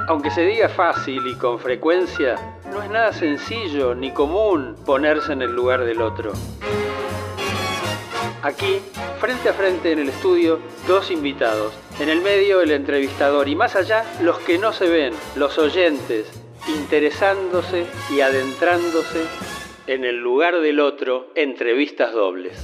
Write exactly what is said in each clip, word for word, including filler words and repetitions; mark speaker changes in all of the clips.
Speaker 1: Aunque se diga fácil y con frecuencia, no es nada sencillo ni común ponerse en el lugar del otro. Aquí, frente a frente en el estudio, dos invitados. En el medio, el entrevistador. Y más allá, los que no se ven, los oyentes, interesándose y adentrándose en el lugar del otro, entrevistas dobles.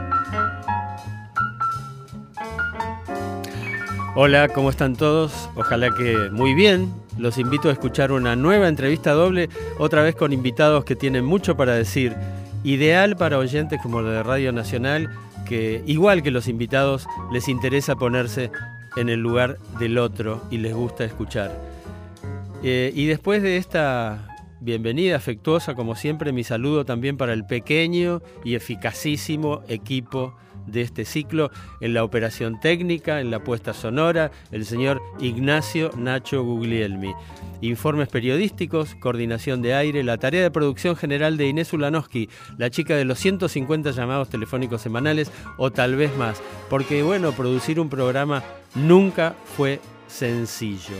Speaker 1: Hola, ¿cómo están todos? Ojalá que muy bien. Los invito a escuchar una nueva entrevista doble, otra vez con invitados que tienen mucho para decir. Ideal para oyentes como la de Radio Nacional, que igual que los invitados, les interesa ponerse en el lugar del otro y les gusta escuchar. Eh, y después de esta bienvenida afectuosa, como siempre, mi saludo también para el pequeño y eficacísimo equipo de este ciclo, en la operación técnica, en la puesta sonora, el señor Ignacio Nacho Guglielmi. Informes periodísticos, coordinación de aire, la tarea de producción general de Inés Ulanowski, la chica de los ciento cincuenta llamados telefónicos semanales, o tal vez más, porque bueno, producir un programa nunca fue sencillo.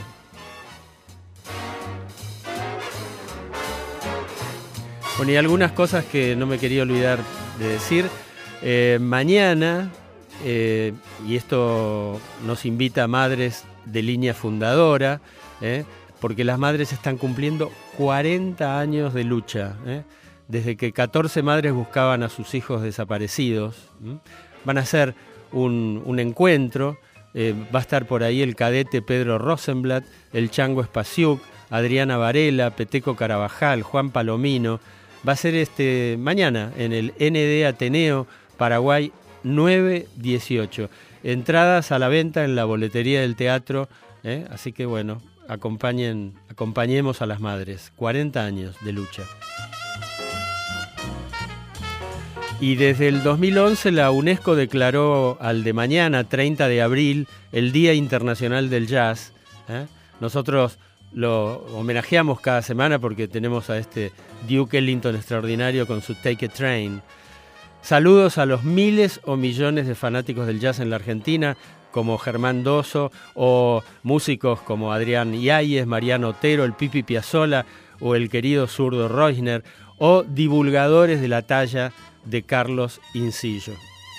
Speaker 1: Bueno, y algunas cosas que no me quería olvidar de decir. Eh, mañana, eh, y esto nos invita a madres de línea fundadora, eh, porque las madres están cumpliendo cuarenta años de lucha, eh, desde que catorce madres buscaban a sus hijos desaparecidos. ¿eh? Van a hacer un, un encuentro, eh, va a estar por ahí el cadete Pedro Rosenblatt, el Chango Spasiuk, Adriana Varela, Peteco Carabajal, Juan Palomino. Va a ser este mañana en el N D Ateneo, Paraguay nueve dieciocho. Entradas a la venta en la boletería del teatro, ¿eh? Así que bueno, acompañen, acompañemos a las madres. cuarenta años de lucha. Y desde el dos mil once la UNESCO declaró al de mañana, treinta de abril, el Día Internacional del Jazz. ¿eh? Nosotros lo homenajeamos cada semana porque tenemos a este Duke Ellington extraordinario con su Take a Train. Saludos a los miles o millones de fanáticos del jazz en la Argentina, como Germán Dosso, o músicos como Adrián Yáñez, Mariano Otero, el Pipi Piazzolla, o el querido zurdo Reusner, o divulgadores de la talla de Carlos Incillo.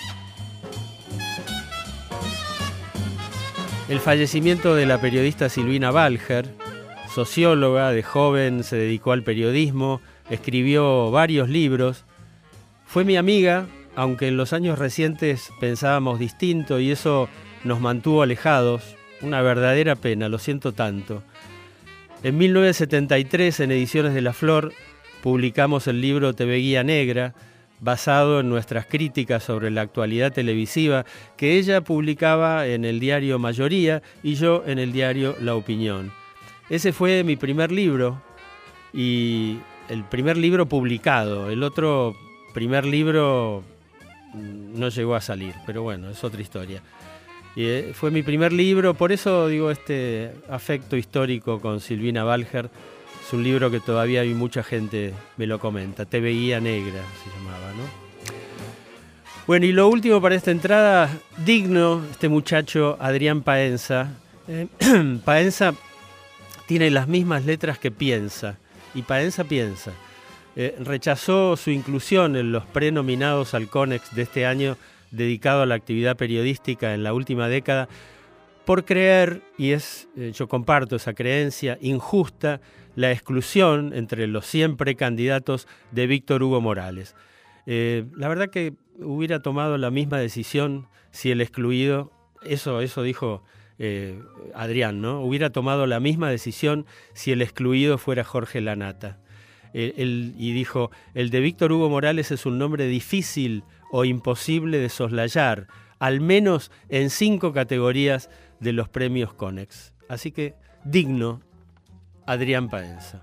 Speaker 1: El fallecimiento de la periodista Silvina Balger, socióloga, de joven se dedicó al periodismo, escribió varios libros. Fue mi amiga, aunque en los años recientes pensábamos distinto y eso nos mantuvo alejados. Una verdadera pena, lo siento tanto. En mil novecientos setenta y tres, en Ediciones de la Flor, publicamos el libro Te ve Guía Negra, basado en nuestras críticas sobre la actualidad televisiva, que ella publicaba en el diario Mayoría y yo en el diario La Opinión. Ese fue mi primer libro, y el primer libro publicado. El otro primer libro no llegó a salir, pero bueno, es otra historia. Y, eh, fue mi primer libro, por eso digo este afecto histórico con Silvina Balger. Es un libro que todavía hay mucha gente me lo comenta. Te veía negra se llamaba, ¿no? Bueno, y lo último para esta entrada, digno, este muchacho Adrián Paenza. Eh, Paenza tiene las mismas letras que piensa, y Paenza piensa. Eh, rechazó su inclusión en los prenominados al CONEX de este año dedicado a la actividad periodística en la última década por creer, y es, eh, yo comparto esa creencia, injusta la exclusión entre los cien precandidatos de Víctor Hugo Morales. Eh, la verdad que hubiera tomado la misma decisión si el excluido, eso, eso dijo eh, Adrián, ¿no? Hubiera tomado la misma decisión si el excluido fuera Jorge Lanata. El, el, y dijo, el de Víctor Hugo Morales es un nombre difícil o imposible de soslayar, al menos en cinco categorías de los premios CONEX. Así que, digno, Adrián Paenza.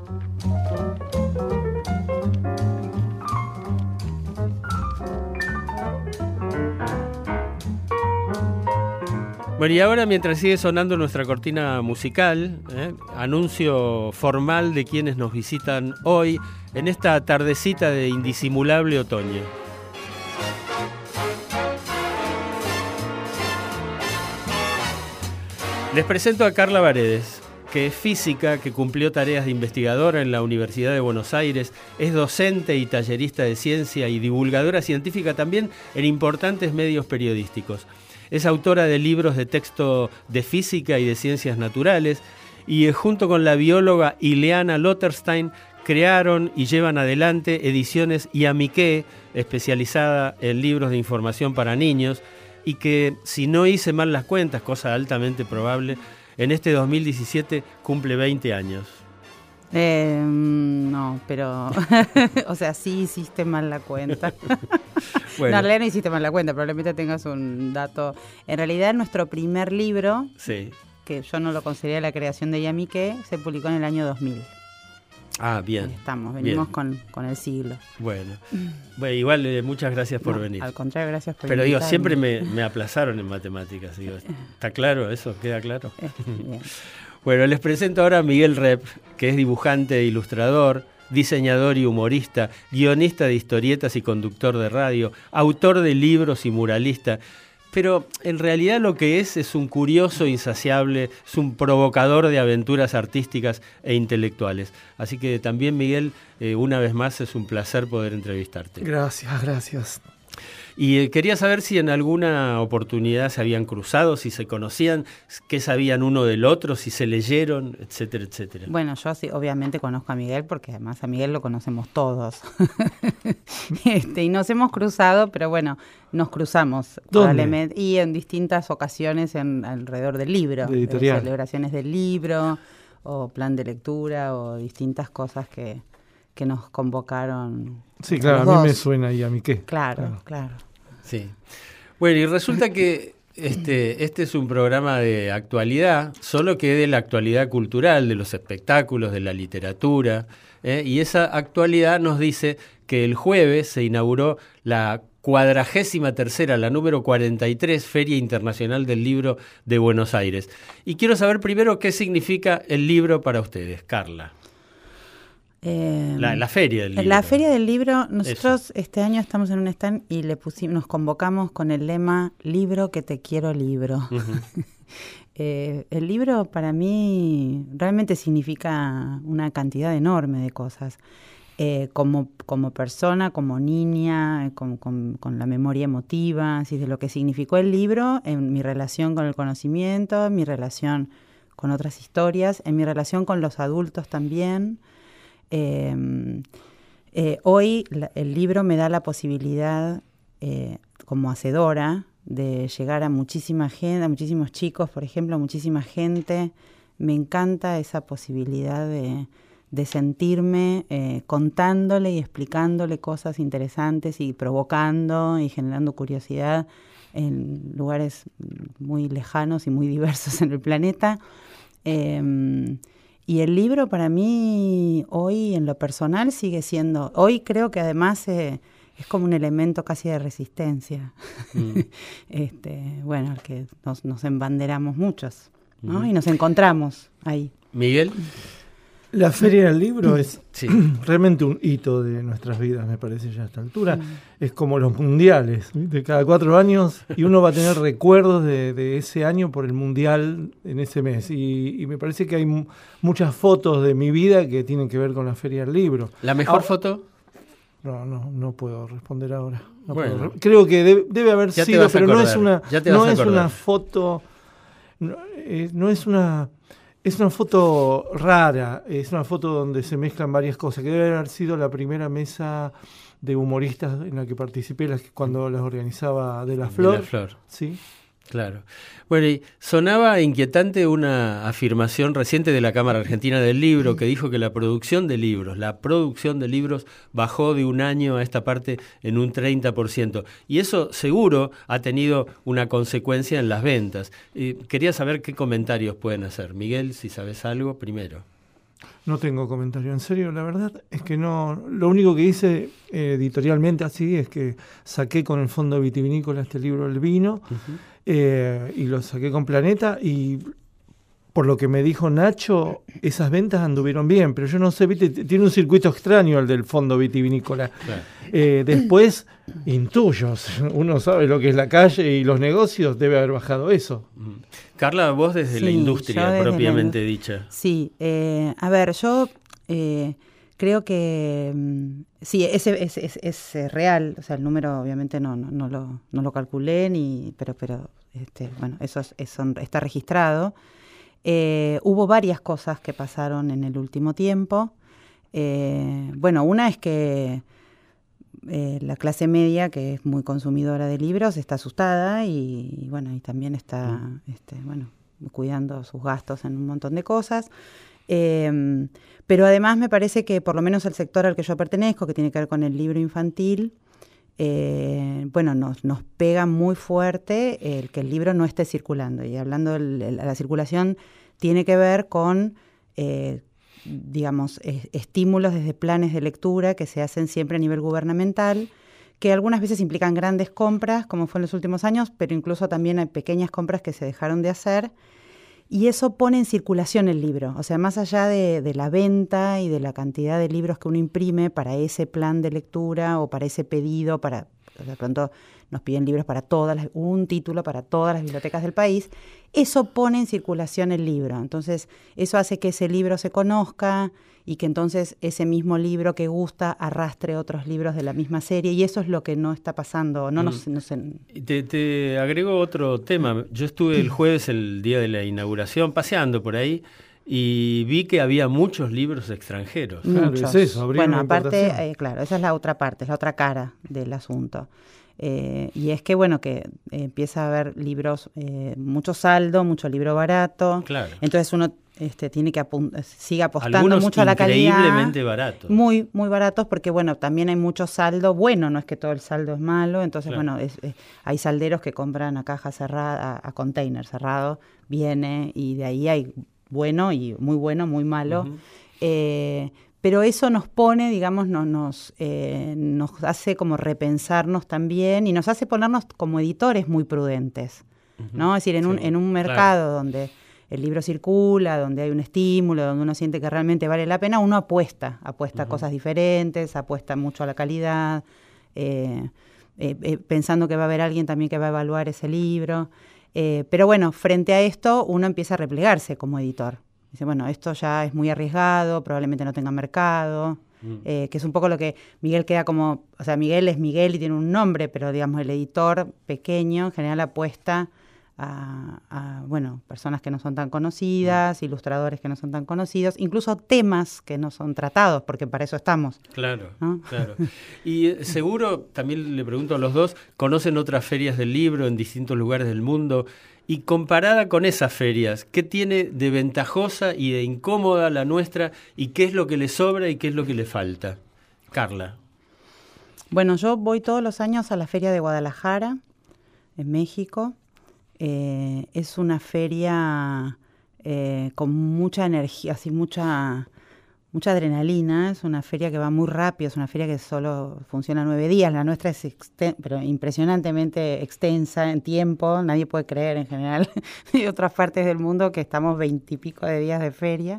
Speaker 1: Bueno, y ahora, mientras sigue sonando nuestra cortina musical, ¿eh? anuncio formal de quienes nos visitan hoy en esta tardecita de indisimulable otoño. Les presento a Carla Varedes. que es física, que cumplió tareas de investigadora en la Universidad de Buenos Aires, es docente y tallerista de ciencia y divulgadora científica también en importantes medios periodísticos. Es autora de libros de texto de física y de ciencias naturales y eh, junto con la bióloga Ileana Lotterstein crearon y llevan adelante Ediciones Yamiqué, especializada en libros de información para niños, y que, si no hice mal las cuentas, cosa altamente probable, en este dos mil diecisiete cumple veinte años.
Speaker 2: Eh, no, pero... o sea, sí hiciste mal la cuenta. Bueno. No, en realidad no hiciste mal la cuenta, probablemente tengas un dato. En realidad, nuestro primer libro,
Speaker 1: sí,
Speaker 2: que yo no lo consideré la creación de Yamiqué, se publicó en el año dos mil.
Speaker 1: Ah, bien.
Speaker 2: Ahí estamos, venimos
Speaker 1: bien.
Speaker 2: Con, con el siglo.
Speaker 1: Bueno, bueno igual eh, muchas gracias por
Speaker 2: no,
Speaker 1: venir.
Speaker 2: Al contrario, gracias por
Speaker 1: Pero
Speaker 2: invitarme.
Speaker 1: digo, siempre me, me aplazaron en matemáticas. Digo, ¿está claro eso? ¿Queda claro?
Speaker 2: Bien.
Speaker 1: Bueno, les presento ahora a Miguel Rep, que es dibujante e ilustrador, diseñador y humorista, guionista de historietas y conductor de radio, autor de libros y muralista. Pero en realidad lo que es es un curioso insaciable, es un provocador de aventuras artísticas e intelectuales. Así que también, Miguel, eh, una vez más es un placer poder entrevistarte.
Speaker 3: Gracias, gracias.
Speaker 1: Y eh, quería saber si en alguna oportunidad se habían cruzado, si se conocían, qué sabían uno del otro, si se leyeron, etcétera, etcétera.
Speaker 2: Bueno, yo sí, obviamente conozco a Miguel, porque además a Miguel lo conocemos todos. este, y nos hemos cruzado, pero bueno, nos cruzamos. Probablemente, y en distintas ocasiones en, alrededor del libro.
Speaker 3: De editorial.
Speaker 2: De celebraciones del libro, o plan de lectura, o distintas cosas que... que nos convocaron.
Speaker 3: Sí, claro, a mí
Speaker 2: dos.
Speaker 3: me suena Yamiqué.
Speaker 2: Claro, claro,
Speaker 3: claro.
Speaker 1: Sí. Bueno, y resulta que este, este es un programa de actualidad, solo que de la actualidad cultural, de los espectáculos, de la literatura, ¿eh? Y esa actualidad nos dice que el jueves se inauguró la cuadragésima tercera, la número cuarenta y tres, Feria Internacional del Libro de Buenos Aires. Y quiero saber primero qué significa el libro para ustedes, Carla.
Speaker 2: Eh,
Speaker 1: la, la Feria del Libro.
Speaker 2: La Feria del Libro, nosotros
Speaker 1: Eso.
Speaker 2: Este año estamos en un stand y le pusimos, nos convocamos con el lema Libro que te quiero libro. Uh-huh. eh, el libro para mí realmente significa una cantidad enorme de cosas. Eh, como, como persona, como niña, con, con, con la memoria emotiva, así de lo que significó el libro en mi relación con el conocimiento, en mi relación con otras historias, en mi relación con los adultos también. Eh, eh, hoy la, el libro me da la posibilidad, eh, como hacedora, de llegar a muchísima gente, a muchísimos chicos, por ejemplo, a muchísima gente. Me encanta esa posibilidad de, de sentirme eh, contándole y explicándole cosas interesantes y provocando y generando curiosidad en lugares muy lejanos y muy diversos en el planeta. Eh, Y el libro para mí hoy en lo personal sigue siendo, hoy creo que además eh, es como un elemento casi de resistencia, mm. este, bueno, al que nos, nos embanderamos muchos, ¿no? Mm. Y nos encontramos ahí.
Speaker 1: Miguel.
Speaker 3: La Feria del Libro es
Speaker 1: sí.
Speaker 3: realmente un hito de nuestras vidas, me parece ya a esta altura. Mm. Es como los mundiales, de cada cuatro años, y uno va a tener recuerdos de, de ese año por el mundial en ese mes. Y, y me parece que hay m- muchas fotos de mi vida que tienen que ver con la Feria del Libro.
Speaker 1: ¿La mejor ahora, foto?
Speaker 3: No, no, no puedo responder ahora. No
Speaker 1: bueno.
Speaker 3: puedo. Creo que debe, debe haber
Speaker 1: ya
Speaker 3: sido, pero no es una, no es
Speaker 1: acordar.
Speaker 3: una foto, no, eh, no es una... Es una foto rara, es una foto donde se mezclan varias cosas, que debe haber sido la primera mesa de humoristas en la que participé las, cuando las organizaba De la Flor.
Speaker 1: De la Flor.
Speaker 3: Sí.
Speaker 1: Claro. Bueno, y sonaba inquietante una afirmación reciente de la Cámara Argentina del Libro que dijo que la producción de libros, la producción de libros bajó de un año a esta parte en un treinta por ciento. Y eso seguro ha tenido una consecuencia en las ventas. Eh, quería saber qué comentarios pueden hacer. Miguel, si sabes algo, primero.
Speaker 3: No tengo comentario, en serio, la verdad es que no. Lo único que hice eh, editorialmente así es que saqué con el Fondo Vitivinícola este libro El Vino, uh-huh. eh, y lo saqué con Planeta, y por lo que me dijo Nacho, esas ventas anduvieron bien, pero yo no sé, viste, tiene un circuito extraño el del fondo vitivinícola. Claro. Eh, después, intuyo, uno sabe lo que es la calle y los negocios, debe haber bajado eso.
Speaker 1: Carla, vos desde sí, la industria desde propiamente la, dicha.
Speaker 2: Sí, eh, a ver, yo eh, creo que sí, es, es, es, es real, o sea, el número obviamente no, no, no, lo, no lo calculé, ni, pero, pero este, bueno, eso es, es, está registrado. Eh, hubo varias cosas que pasaron en el último tiempo. Eh, bueno, una es que eh, la clase media, que es muy consumidora de libros, está asustada y, y bueno, y también está este, bueno, cuidando sus gastos en un montón de cosas. Eh, pero además me parece que por lo menos el sector al que yo pertenezco, que tiene que ver con el libro infantil, Eh, bueno, nos, nos pega muy fuerte el que el libro no esté circulando. Y hablando de la circulación, tiene que ver con, eh, digamos, eh, estímulos desde planes de lectura que se hacen siempre a nivel gubernamental, que algunas veces implican grandes compras, como fue en los últimos años, pero incluso también hay pequeñas compras que se dejaron de hacer. Y eso pone en circulación el libro. O sea, más allá de, de la venta y de la cantidad de libros que uno imprime para ese plan de lectura o para ese pedido, para de pronto nos piden libros para todas las, un título para todas las bibliotecas del país, eso pone en circulación el libro. Entonces, eso hace que ese libro se conozca y que entonces ese mismo libro que gusta arrastre otros libros de la misma serie, y eso es lo que no está pasando. No, mm. no, no sé.
Speaker 1: Te, te agrego otro tema. Yo estuve el jueves, el día de la inauguración, paseando por ahí, y vi que había muchos libros extranjeros.
Speaker 2: Muchos. Claro, es eso, bueno, aparte, eh, claro, esa es la otra parte, es la otra cara del asunto. Eh, y es que, bueno, que eh, empieza a haber libros, eh, mucho saldo, mucho libro barato.
Speaker 1: Claro.
Speaker 2: Entonces uno este, tiene que apun- sigue apostando
Speaker 1: Algunos
Speaker 2: mucho a la calidad.
Speaker 1: Increíblemente baratos.
Speaker 2: Muy, muy baratos, porque, bueno, también hay mucho saldo bueno, no es que todo el saldo es malo. Entonces, claro. bueno, es, es, hay salderos que compran a caja cerrada, a, a container cerrado, viene, y de ahí hay bueno y muy bueno, muy malo. Uh-huh. Eh, pero eso nos pone, digamos, no, nos, eh, nos hace como repensarnos también y nos hace ponernos como editores muy prudentes, uh-huh. ¿no? Es decir, en, sí, un, en un mercado claro. donde el libro circula, donde hay un estímulo, donde uno siente que realmente vale la pena, uno apuesta, apuesta uh-huh. a cosas diferentes, apuesta mucho a la calidad, eh, eh, eh, pensando que va a haber alguien también que va a evaluar ese libro. Eh, pero bueno, frente a esto uno empieza a replegarse como editor. Dice, bueno, esto ya es muy arriesgado, probablemente no tenga mercado, mm. eh, que es un poco lo que Miguel queda como, o sea, Miguel es Miguel y tiene un nombre, pero digamos el editor pequeño en general apuesta a, a bueno, personas que no son tan conocidas, mm. ilustradores que no son tan conocidos, incluso temas que no son tratados, porque para eso estamos.
Speaker 1: Claro, ¿no? Claro. Y eh, seguro, también le pregunto a los dos, ¿conocen otras ferias del libro en distintos lugares del mundo? Y comparada con esas ferias, ¿qué tiene de ventajosa y de incómoda la nuestra? ¿Y qué es lo que le sobra y qué es lo que le falta? Carla.
Speaker 2: Bueno, yo voy todos los años a la Feria de Guadalajara, en México. Eh, es una feria eh, con mucha energía, así mucha... mucha adrenalina, es una feria que va muy rápido, es una feria que solo funciona nueve días, la nuestra es exten- pero impresionantemente extensa en tiempo, nadie puede creer en general de otras partes del mundo que estamos veintipico de días de feria.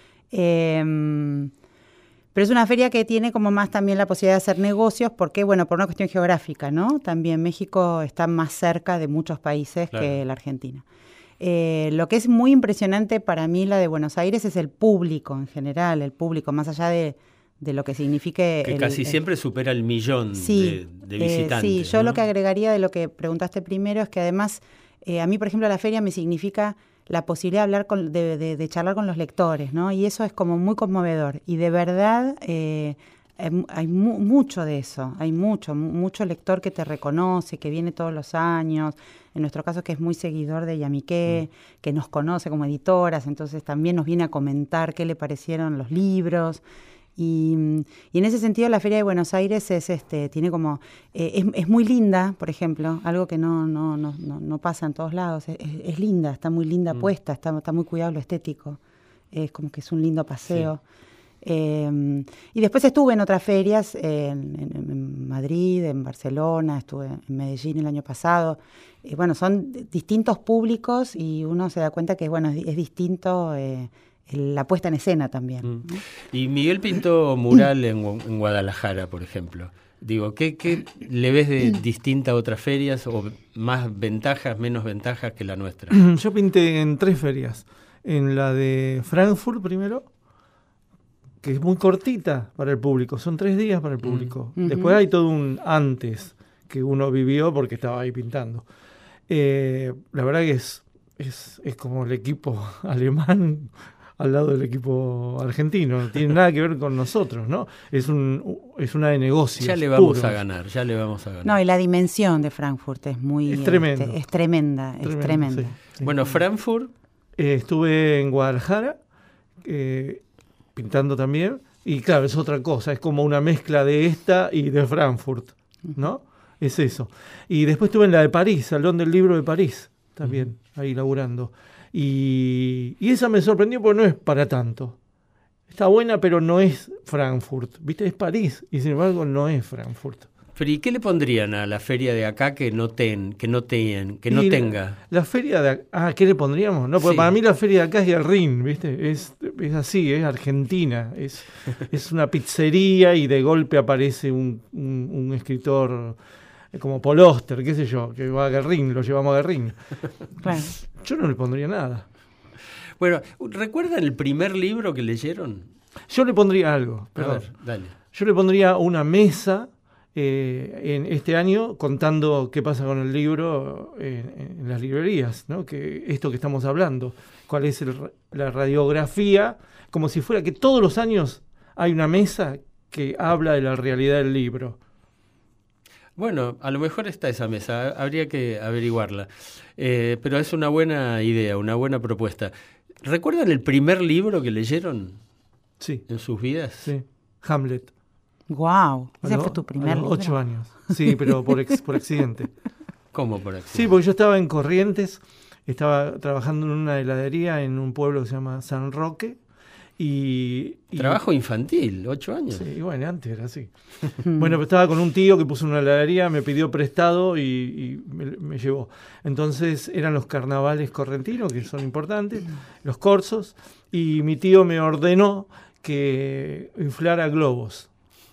Speaker 2: Eh, pero es una feria que tiene como más también la posibilidad de hacer negocios, porque, bueno, por una cuestión geográfica, ¿no? También México está más cerca de muchos países claro. que la Argentina. Eh, lo que es muy impresionante para mí la de Buenos Aires es el público en general, el público, más allá de, de lo que signifique...
Speaker 1: Que
Speaker 2: el,
Speaker 1: casi
Speaker 2: el,
Speaker 1: siempre supera el millón
Speaker 2: sí,
Speaker 1: de, de visitantes.
Speaker 2: Eh, sí, yo
Speaker 1: ¿no?
Speaker 2: lo que agregaría de lo que preguntaste primero es que además, eh, a mí, por ejemplo, la feria me significa la posibilidad de hablar con, de, de, de charlar con los lectores, ¿no? Y eso es como muy conmovedor. Y de verdad... Eh, hay mu- mucho de eso, hay mucho, mucho lector que te reconoce, que viene todos los años, en nuestro caso que es muy seguidor de Yamiqué, mm. que nos conoce como editoras, entonces también nos viene a comentar qué le parecieron los libros, y, y en ese sentido la Feria de Buenos Aires es este tiene como, eh, es, es muy linda, por ejemplo, algo que no, no, no, no, no pasa en todos lados, es, es linda, está muy linda mm. puesta, está, está muy cuidado lo estético, es como que es un lindo paseo. Sí. Eh, y después estuve en otras ferias, eh, en, en, en Madrid, en Barcelona, estuve en Medellín el año pasado. Eh, bueno, son distintos públicos y uno se da cuenta que bueno, es, es distinto eh, la puesta en escena también.
Speaker 1: Mm. Y Miguel pintó mural en, en Guadalajara, por ejemplo. Digo, ¿qué, qué le ves de distinta a otras ferias o más ventajas, menos ventajas que la nuestra?
Speaker 3: Yo pinté en tres ferias. En la de Frankfurt primero, que es muy cortita para el público, son tres días para el público. Mm. Después hay todo un antes que uno vivió porque estaba ahí pintando. Eh, la verdad que es, es, es como el equipo alemán al lado del equipo argentino, no tiene nada que ver con nosotros, ¿no? Es un es una de negocios.
Speaker 1: Ya le vamos
Speaker 3: puros.
Speaker 1: a ganar, ya le vamos a ganar.
Speaker 2: No, y la dimensión de Frankfurt es muy...
Speaker 3: Es
Speaker 2: este,
Speaker 3: tremendo.
Speaker 2: es tremenda,
Speaker 3: Tremendo,
Speaker 2: es tremenda.
Speaker 3: sí, sí.
Speaker 1: Bueno, Frankfurt...
Speaker 3: Eh, estuve en Guadalajara, eh, pintando también, y claro, es otra cosa, es como una mezcla de esta y de Frankfurt, ¿no? Uh-huh. Es eso. Y después estuve en la de París, Salón del Libro de París, también, uh-huh. ahí laburando. Y, y esa me sorprendió porque no es para tanto. Está buena, pero no es Frankfurt. ¿Viste? Es París y sin embargo no es Frankfurt.
Speaker 1: Pero ¿y qué le pondrían a la feria de acá que no ten, que no ten, que no
Speaker 3: y
Speaker 1: tenga?
Speaker 3: La, la feria de acá, ah, ¿qué le pondríamos? No, porque sí. Para mí la feria de acá es Guerrín, ¿viste? Es, es así, es Argentina. Es, es una pizzería y de golpe aparece un, un, un escritor como Paul Auster, qué sé yo, que va a Guerrín, lo llevamos a Guerrín. Claro. Yo no le pondría nada.
Speaker 1: Bueno, ¿recuerdan el primer libro que leyeron?
Speaker 3: Yo le pondría algo.
Speaker 1: A ver, dale.
Speaker 3: Yo le pondría una mesa eh, en este año contando qué pasa con el libro en, en las librerías, ¿no? Que esto que estamos hablando, cuál es el, la radiografía, como si fuera que todos los años hay una mesa que habla de la realidad del libro.
Speaker 1: Bueno, a lo mejor está esa mesa, habría que averiguarla, eh, pero es una buena idea, una buena propuesta. ¿Recuerdan el primer libro que leyeron?
Speaker 3: Sí.
Speaker 1: ¿En sus vidas?
Speaker 3: Sí, Hamlet.
Speaker 2: Wow, ese
Speaker 3: lo,
Speaker 2: fue tu primer libro.
Speaker 3: Ocho años, sí, pero por, ex, por accidente.
Speaker 1: ¿Cómo por accidente?
Speaker 3: Sí, porque yo estaba en Corrientes, estaba trabajando en una heladería en un pueblo que se llama San Roque. Y, y
Speaker 1: Trabajo infantil, ocho años.
Speaker 3: Sí, bueno, antes era así. Bueno, estaba con un tío que puso una heladería, me pidió prestado y, y me, me llevó. Entonces eran los carnavales correntinos, que son importantes, los corsos, y mi tío me ordenó que inflara globos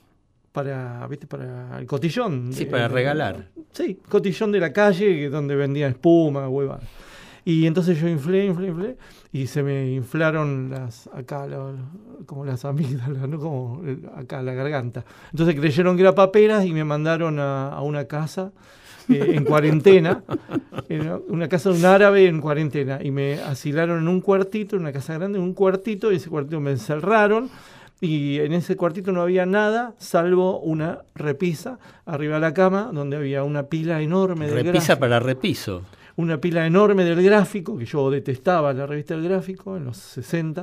Speaker 3: para, ¿viste? Para el cotillón.
Speaker 1: Sí,
Speaker 3: de,
Speaker 1: para
Speaker 3: de,
Speaker 1: regalar.
Speaker 3: Sí, cotillón de la calle, donde vendían espuma, huevas. Y entonces yo inflé, inflé, inflé, y se me inflaron las acá, la, como las amígdalas, ¿no? Como acá la garganta. Entonces creyeron que era paperas y me mandaron a, a una casa eh, en cuarentena, en una casa de un árabe en cuarentena, y me asilaron en un cuartito, en una casa grande, en un cuartito, y ese cuartito me encerraron, y en ese cuartito no había nada, salvo una repisa arriba de la cama, donde había una pila enorme de
Speaker 1: repisa
Speaker 3: gráfico.
Speaker 1: Para repiso.
Speaker 3: Una pila enorme del gráfico, que yo detestaba la revista del gráfico en los sesenta,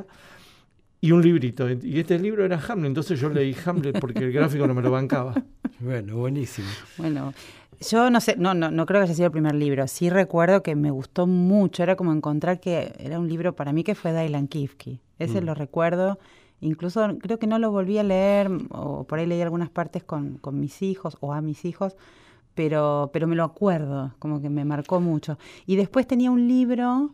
Speaker 3: y un librito. Y este libro era Hamlet, entonces yo leí Hamlet porque el gráfico no me lo bancaba.
Speaker 1: Bueno, buenísimo.
Speaker 2: Bueno, yo no sé, no, no, no creo que haya sido el primer libro. Sí recuerdo que me gustó mucho, era como encontrar que era un libro para mí que fue Dylan Kifke. Ese mm. lo recuerdo. Incluso creo que no lo volví a leer, o por ahí leí algunas partes con, con mis hijos o a mis hijos, pero pero me lo acuerdo, como que me marcó mucho. Y después tenía un libro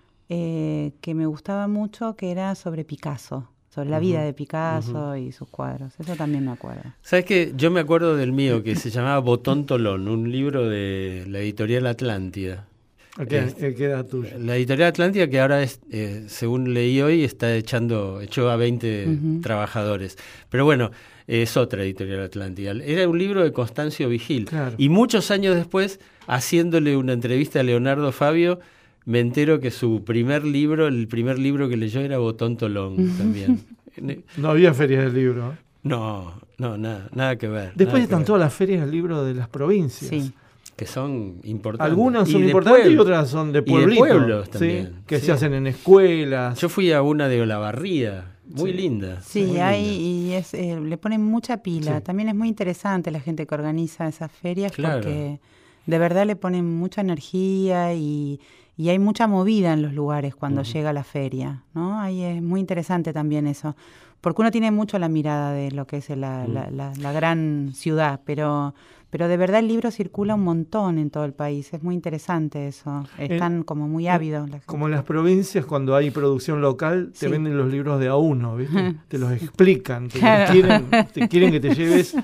Speaker 2: eh, que me gustaba mucho, que era sobre Picasso, sobre la uh-huh, vida de Picasso uh-huh. y sus cuadros. Eso también me acuerdo.
Speaker 1: ¿Sabes qué? Yo me acuerdo del mío, que se llamaba Botón Tolón, un libro de la editorial Atlántida.
Speaker 3: Okay, es, ¿qué edad tuya?
Speaker 1: La editorial Atlántida, que ahora, es, eh, según leí hoy, está echando echó a veinte uh-huh. trabajadores. Pero bueno, es otra editorial Atlántida. Era un libro de Constancio Vigil. Claro. Y muchos años después, haciéndole una entrevista a Leonardo Fabio, me entero que su primer libro, el primer libro que leyó era Botón Tolón uh-huh. también.
Speaker 3: No había ferias del libro. ¿eh?
Speaker 1: No, no, nada, nada que ver.
Speaker 3: Después están
Speaker 1: ver.
Speaker 3: todas las ferias del libro de las provincias.
Speaker 2: Sí.
Speaker 1: Que son importantes.
Speaker 3: Algunas son
Speaker 1: y
Speaker 3: importantes
Speaker 1: pueblo,
Speaker 3: y otras son de pueblitos.
Speaker 1: Y de pueblos también.
Speaker 3: ¿sí? Que
Speaker 1: sí.
Speaker 3: se hacen en escuelas.
Speaker 1: Yo fui a una de Olavarría, muy sí. linda.
Speaker 2: Sí,
Speaker 1: muy
Speaker 2: hay,
Speaker 1: linda.
Speaker 2: y es, eh, le ponen mucha pila.
Speaker 3: Sí.
Speaker 2: También es muy interesante la gente que organiza esas ferias claro. porque de verdad le ponen mucha energía y, y hay mucha movida en los lugares cuando uh-huh. llega la feria, ¿no? Ahí es muy interesante también eso, porque uno tiene mucho la mirada de lo que es la, uh-huh. la, la, la gran ciudad, pero... Pero de verdad el libro circula un montón en todo el país. Es muy interesante eso. Están en, como muy ávidos. La gente.
Speaker 3: Como en las provincias, cuando hay producción local, te sí. venden los libros de a uno, ¿viste? Te los explican. Te, claro. quieren, te quieren que te lleves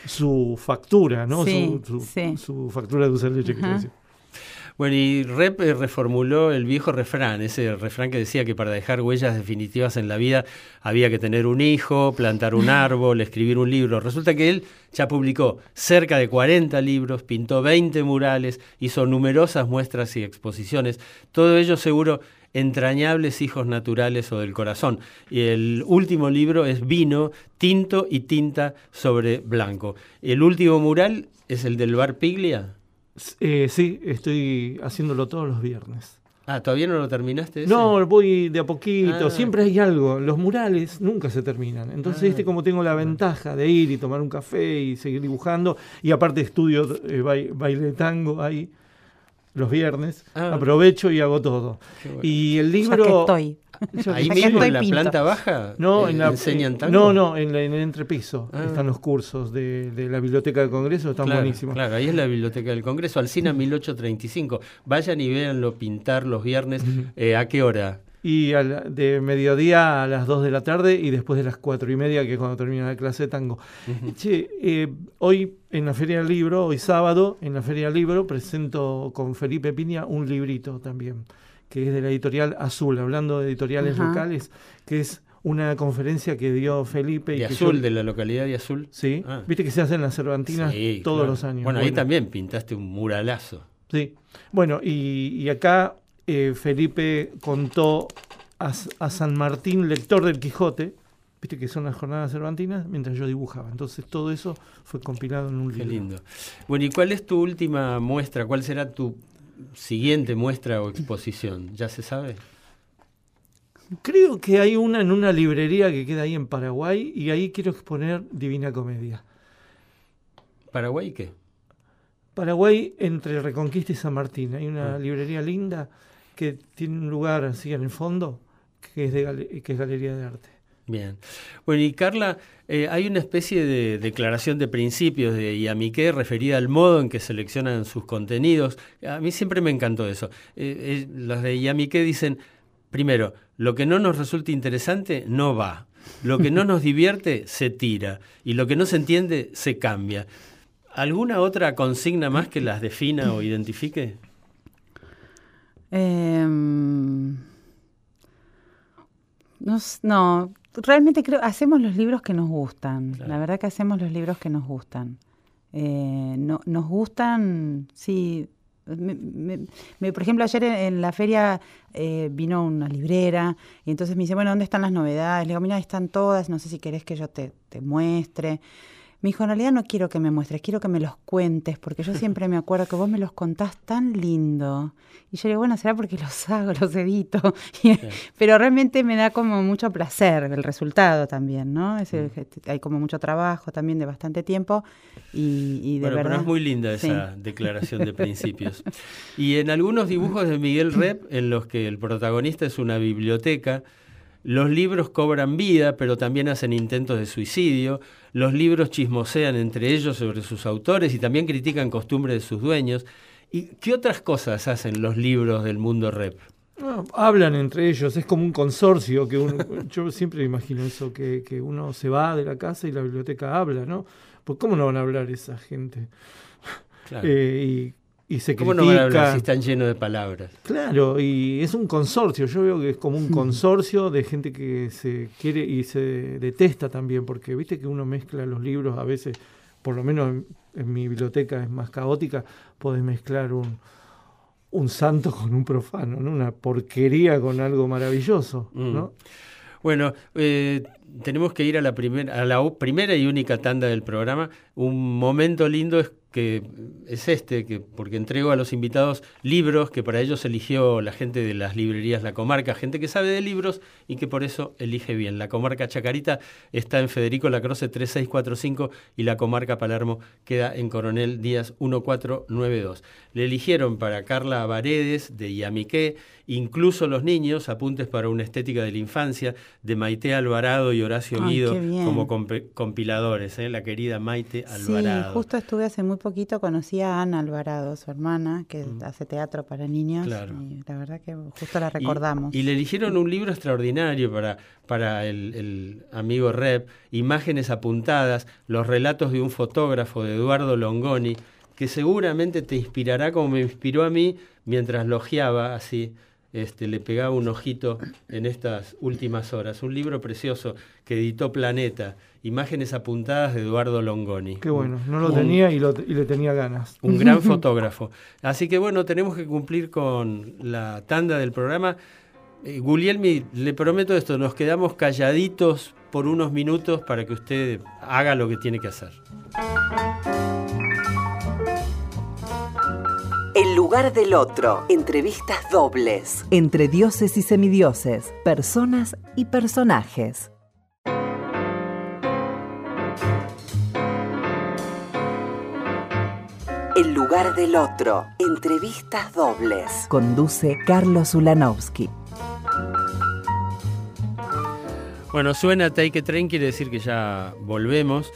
Speaker 3: su factura, ¿no? Sí, su, su, sí. su factura de dulce de leche, quiero decir.
Speaker 1: Bueno, y Rep eh, reformuló el viejo refrán, ese refrán que decía que para dejar huellas definitivas en la vida había que tener un hijo, plantar un árbol, escribir un libro. Resulta que él ya publicó cerca de cuarenta libros, pintó veinte murales, hizo numerosas muestras y exposiciones, todo ello seguro entrañables hijos naturales o del corazón. Y el último libro es Vino, tinto y tinta sobre blanco. El último mural es el del Bar Piglia.
Speaker 3: Eh, sí, estoy haciéndolo todos los viernes.
Speaker 1: Ah, ¿todavía no lo terminaste ese?
Speaker 3: No, voy de a poquito,
Speaker 1: ah.
Speaker 3: siempre hay algo. Los murales nunca se terminan. Entonces, ah. este como tengo la ventaja de ir y tomar un café y seguir dibujando, y aparte estudio eh, baile, baile de tango ahí los viernes, ah. aprovecho y hago todo.
Speaker 2: Bueno.
Speaker 3: Y el libro...
Speaker 2: Ya que estoy.
Speaker 1: Ahí mismo en la pinto. planta baja
Speaker 3: no,
Speaker 1: eh,
Speaker 3: en la,
Speaker 1: enseñan tango.
Speaker 3: No, no, en, la, en el entrepiso
Speaker 1: ah.
Speaker 3: están los cursos de, de la Biblioteca del Congreso, están
Speaker 1: claro,
Speaker 3: buenísimos.
Speaker 1: Claro, ahí es la Biblioteca del Congreso, Alsina mil ochocientos treinta y cinco. Vayan y véanlo pintar los viernes. Eh, ¿A qué hora?
Speaker 3: Y a la, de mediodía a las dos de la tarde y después de las cuatro y media, que es cuando termina la clase de tango. Uh-huh. Che, eh, hoy en la Feria del Libro, hoy sábado, en la Feria del Libro, presento con Felipe Piña un librito también, que es de la editorial Azul, hablando de editoriales uh-huh. locales, que es una conferencia que dio Felipe.
Speaker 1: ¿De
Speaker 3: y
Speaker 1: Azul,
Speaker 3: yo,
Speaker 1: de la localidad de Azul?
Speaker 3: Sí, ah. viste que se hacen las Cervantinas
Speaker 1: sí,
Speaker 3: todos
Speaker 1: claro.
Speaker 3: los años.
Speaker 1: Bueno,
Speaker 3: bueno,
Speaker 1: ahí también pintaste un muralazo.
Speaker 3: Sí, bueno, y, y acá eh, Felipe contó a, a San Martín, lector del Quijote, viste que son las jornadas cervantinas, mientras yo dibujaba. Entonces todo eso fue compilado en un libro.
Speaker 1: Qué lindo. Bueno, ¿y cuál es tu última muestra? ¿Cuál será tu siguiente muestra o exposición? ¿Ya se sabe?
Speaker 3: Creo que hay una en una librería que queda ahí en Paraguay y ahí quiero exponer Divina Comedia.
Speaker 1: ¿Paraguay qué?
Speaker 3: Paraguay entre Reconquista y San Martín. Hay una
Speaker 1: ah.
Speaker 3: librería linda que tiene un lugar así en el fondo que es, de gale- que es Galería de Arte.
Speaker 1: Bien. Bueno, y Carla, eh, hay una especie de declaración de principios de Yamiqué referida al modo en que seleccionan sus contenidos. A mí siempre me encantó eso. Eh, eh, los de Yamiqué dicen, primero, lo que no nos resulta interesante no va. Lo que no nos divierte se tira. Y lo que no se entiende se cambia. ¿Alguna otra consigna más que las defina o identifique?
Speaker 2: Eh, no, no, realmente creo, hacemos los libros que nos gustan. Claro. La verdad que hacemos los libros que nos gustan. Eh, no, nos gustan, sí. Me, me, me, por ejemplo, ayer en, en la feria eh, vino una librera y entonces me dice, bueno, ¿dónde están las novedades? Le digo, mira, están todas, no sé si querés que yo te, te muestre. Me dijo, en realidad no quiero que me muestres, quiero que me los cuentes, porque yo siempre me acuerdo que vos me los contás tan lindo. Y yo le digo, bueno, será porque los hago, los edito. Sí. Pero realmente me da como mucho placer el resultado también, ¿no? Es el, mm. Hay como mucho trabajo también de bastante tiempo. Y, y de
Speaker 1: bueno,
Speaker 2: verdad,
Speaker 1: pero es muy linda esa sí. declaración de principios. Y en algunos dibujos de Miguel Rep, en los que el protagonista es una biblioteca, los libros cobran vida, pero también hacen intentos de suicidio. Los libros chismosean entre ellos sobre sus autores y también critican costumbres de sus dueños. ¿Y qué otras cosas hacen los libros del mundo Rep?
Speaker 3: No, hablan entre ellos, es como un consorcio que uno, yo siempre imagino eso, que, que uno se va de la casa y la biblioteca habla, ¿no? Pues ¿cómo no van a hablar esa gente?
Speaker 1: Claro.
Speaker 3: Eh, y Y se
Speaker 1: ¿Cómo
Speaker 3: critica.
Speaker 1: no van a hablar si están llenos de palabras?
Speaker 3: Claro, y es un consorcio. Yo veo que es como un consorcio de gente que se quiere y se detesta también, porque viste que uno mezcla los libros a veces, por lo menos en, en mi biblioteca es más caótica, podés mezclar un, un santo con un profano, ¿no? Una porquería con algo maravilloso, ¿no?
Speaker 1: Mm. Bueno, eh, tenemos que ir a la, primer, a la primera y única tanda del programa. Un momento lindo es que es este, que porque entrego a los invitados libros que para ellos eligió la gente de las librerías La Comarca, gente que sabe de libros y que por eso elige bien. La Comarca Chacarita está en Federico Lacroze tres seis cuatro cinco y La Comarca Palermo queda en Coronel Díaz uno cuatro nueve dos. Le eligieron para Carla Varedes, de Yamiqué, incluso los niños, apuntes para una estética de la infancia, de Maite Alvarado y Horacio
Speaker 2: Ay,
Speaker 1: Guido como comp- compiladores, ¿eh? La querida Maite Alvarado.
Speaker 2: Sí, justo estuve hace muy poquito, conocí a Ana Alvarado, su hermana, que mm. hace teatro para niños, claro. Y la verdad que justo la recordamos.
Speaker 1: Y, y le eligieron un libro extraordinario para, para el, el amigo Rep, Imágenes apuntadas, los relatos de un fotógrafo, de Eduardo Longoni, que seguramente te inspirará como me inspiró a mí mientras lojeaba así. Este, le pegaba un ojito en estas últimas horas. Un libro precioso que editó Planeta, Imágenes apuntadas de Eduardo Longoni.
Speaker 3: Qué bueno, no lo un, tenía y, lo, y le tenía ganas.
Speaker 1: Un gran fotógrafo. Así que bueno, tenemos que cumplir con la tanda del programa. Eh, Guglielmi, le prometo esto, nos quedamos calladitos por unos minutos para que usted haga lo que tiene que hacer.
Speaker 4: El lugar del otro. Entrevistas dobles. Entre dioses y semidioses. Personas y personajes. El lugar del otro. Entrevistas dobles. Conduce Carlos Ulanovsky.
Speaker 1: Bueno, suena Take a Train, quiere decir que ya volvemos.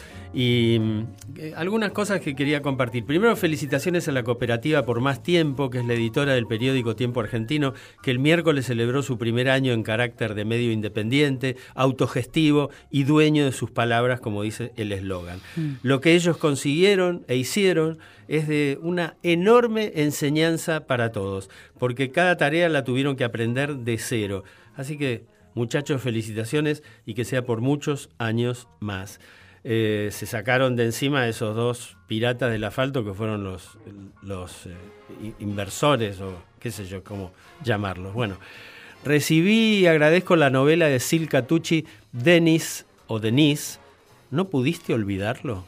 Speaker 1: Y eh, algunas cosas que quería compartir. Primero, felicitaciones a la cooperativa Por Más Tiempo, que es la editora del periódico Tiempo Argentino, que el miércoles celebró su primer año en carácter de medio independiente, autogestivo y dueño de sus palabras, como dice el eslogan. Mm. Lo que ellos consiguieron e hicieron es de una enorme enseñanza para todos, porque cada tarea la tuvieron que aprender de cero. Así que, muchachos, felicitaciones y que sea por muchos años más. Eh, se sacaron de encima esos dos piratas del asfalto que fueron los, los eh, inversores o qué sé yo, cómo llamarlos. Bueno, recibí y agradezco la novela de Silka Tucci, Denis o Denise, ¿no pudiste olvidarlo?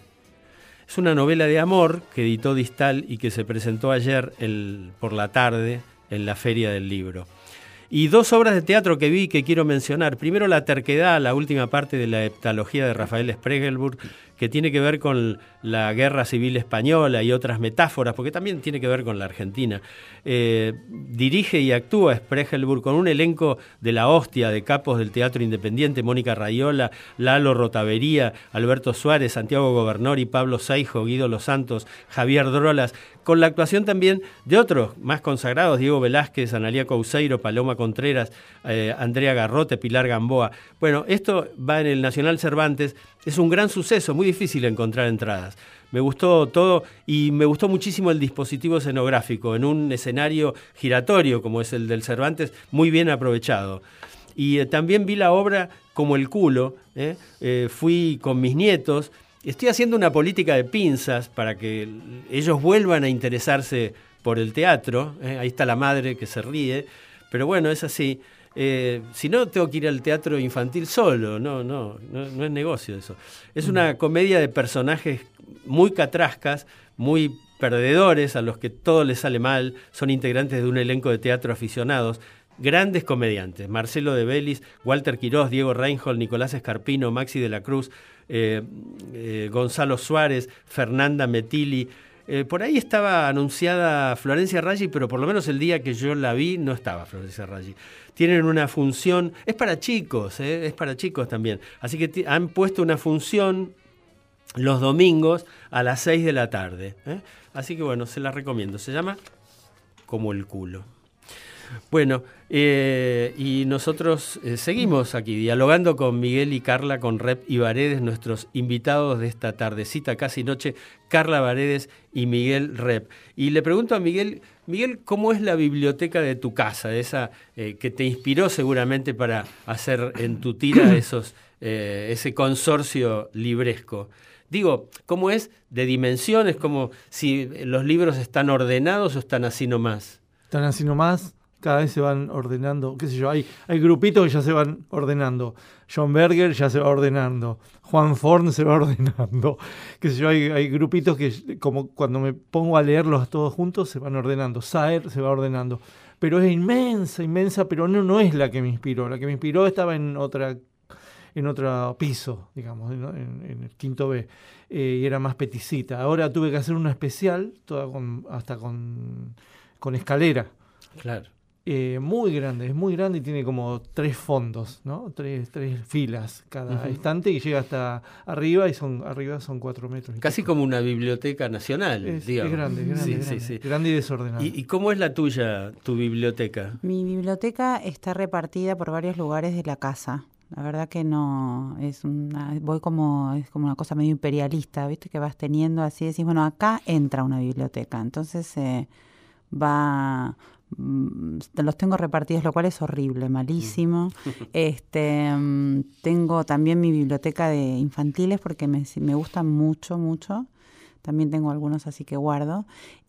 Speaker 1: Es una novela de amor que editó Distal y que se presentó ayer el, por la tarde en la Feria del Libro. Y dos obras de teatro que vi que quiero mencionar. Primero, La terquedad, la última parte de la heptalogía de Rafael Spregelburg, que tiene que ver con la guerra civil española y otras metáforas, porque también tiene que ver con la Argentina. Eh, dirige y actúa Spregelburg con un elenco de la hostia de capos del teatro independiente: Mónica Raiola, Lalo Rotavería, Alberto Suárez, Santiago Gobernori, Pablo Saijo, Guido Los Santos, Javier Drolas, con la actuación también de otros más consagrados: Diego Velázquez, Analía Couseiro, Paloma Contreras, eh, Andrea Garrote, Pilar Gamboa. Bueno, esto va en el Nacional Cervantes, es un gran suceso, muy difícil encontrar entradas. Me gustó todo y me gustó muchísimo el dispositivo escenográfico, en un escenario giratorio como es el del Cervantes, muy bien aprovechado. Y eh, también vi la obra como el culo, ¿eh? Eh, fui con mis nietos. Estoy haciendo una política de pinzas para que ellos vuelvan a interesarse por el teatro. ¿eh? Ahí está la madre que se ríe, pero bueno, es así. Eh, si no, tengo que ir al teatro infantil solo, no, no, no, no es negocio eso. Es una comedia de personajes muy catrascas, muy perdedores, a los que todo les sale mal, son integrantes de un elenco de teatro aficionados, grandes comediantes: Marcelo de Belis, Walter Quirós, Diego Reinhold, Nicolás Escarpino, Maxi de la Cruz, eh, eh, Gonzalo Suárez, Fernanda Metilli. Eh, por ahí estaba anunciada Florencia Raggi, pero por lo menos el día que yo la vi no estaba Florencia Raggi. Tienen una función, es para chicos, eh, es para chicos también. Así que t- han puesto una función los domingos a las seis de la tarde. ¿eh? Así que bueno, se la recomiendo. Se llama Como el culo. Bueno, eh, y nosotros eh, seguimos aquí dialogando con Miguel y Carla, con Rep y Varedes, nuestros invitados de esta tardecita, casi noche, Carla Varedes y Miguel Rep. Y le pregunto a Miguel, Miguel, ¿cómo es la biblioteca de tu casa? Esa eh, que te inspiró seguramente para hacer en tu tira esos, eh, ese consorcio libresco. Digo, ¿cómo es de dimensiones? Como si los libros están ordenados o están así nomás.
Speaker 3: Están así nomás. cada vez se van ordenando, qué sé yo, hay, hay grupitos que ya se van ordenando. John Berger ya se va ordenando, Juan Forn se va ordenando, qué sé yo, hay, hay grupitos que como cuando me pongo a leerlos todos juntos se van ordenando, Saer se va ordenando. Pero es inmensa, inmensa, pero no, no es la que me inspiró. La que me inspiró estaba en otra, en otro piso, digamos, en, en, en el quinto B, eh, y era más peticita. Ahora tuve que hacer una especial, toda con, hasta con, con escalera.
Speaker 1: Claro.
Speaker 3: Eh, muy grande, es muy grande y tiene como tres fondos, ¿no? Tres, tres filas cada uh-huh. estante y llega hasta arriba y son arriba son cuatro metros.
Speaker 1: Casi como una biblioteca nacional,
Speaker 3: es,
Speaker 1: digamos.
Speaker 3: Es grande, grande, sí, grande, sí, sí. grande y desordenada.
Speaker 1: ¿Y, ¿Y cómo es la tuya, tu biblioteca?
Speaker 2: Mi biblioteca está repartida por varios lugares de la casa. La verdad que no, es una, voy como, es como una cosa medio imperialista, ¿viste? Que vas teniendo así, decís, bueno, acá entra una biblioteca, entonces eh, va... los tengo repartidos, lo cual es horrible, malísimo. este tengo también mi biblioteca de infantiles porque me, me gustan mucho, mucho. También tengo algunos así que guardo.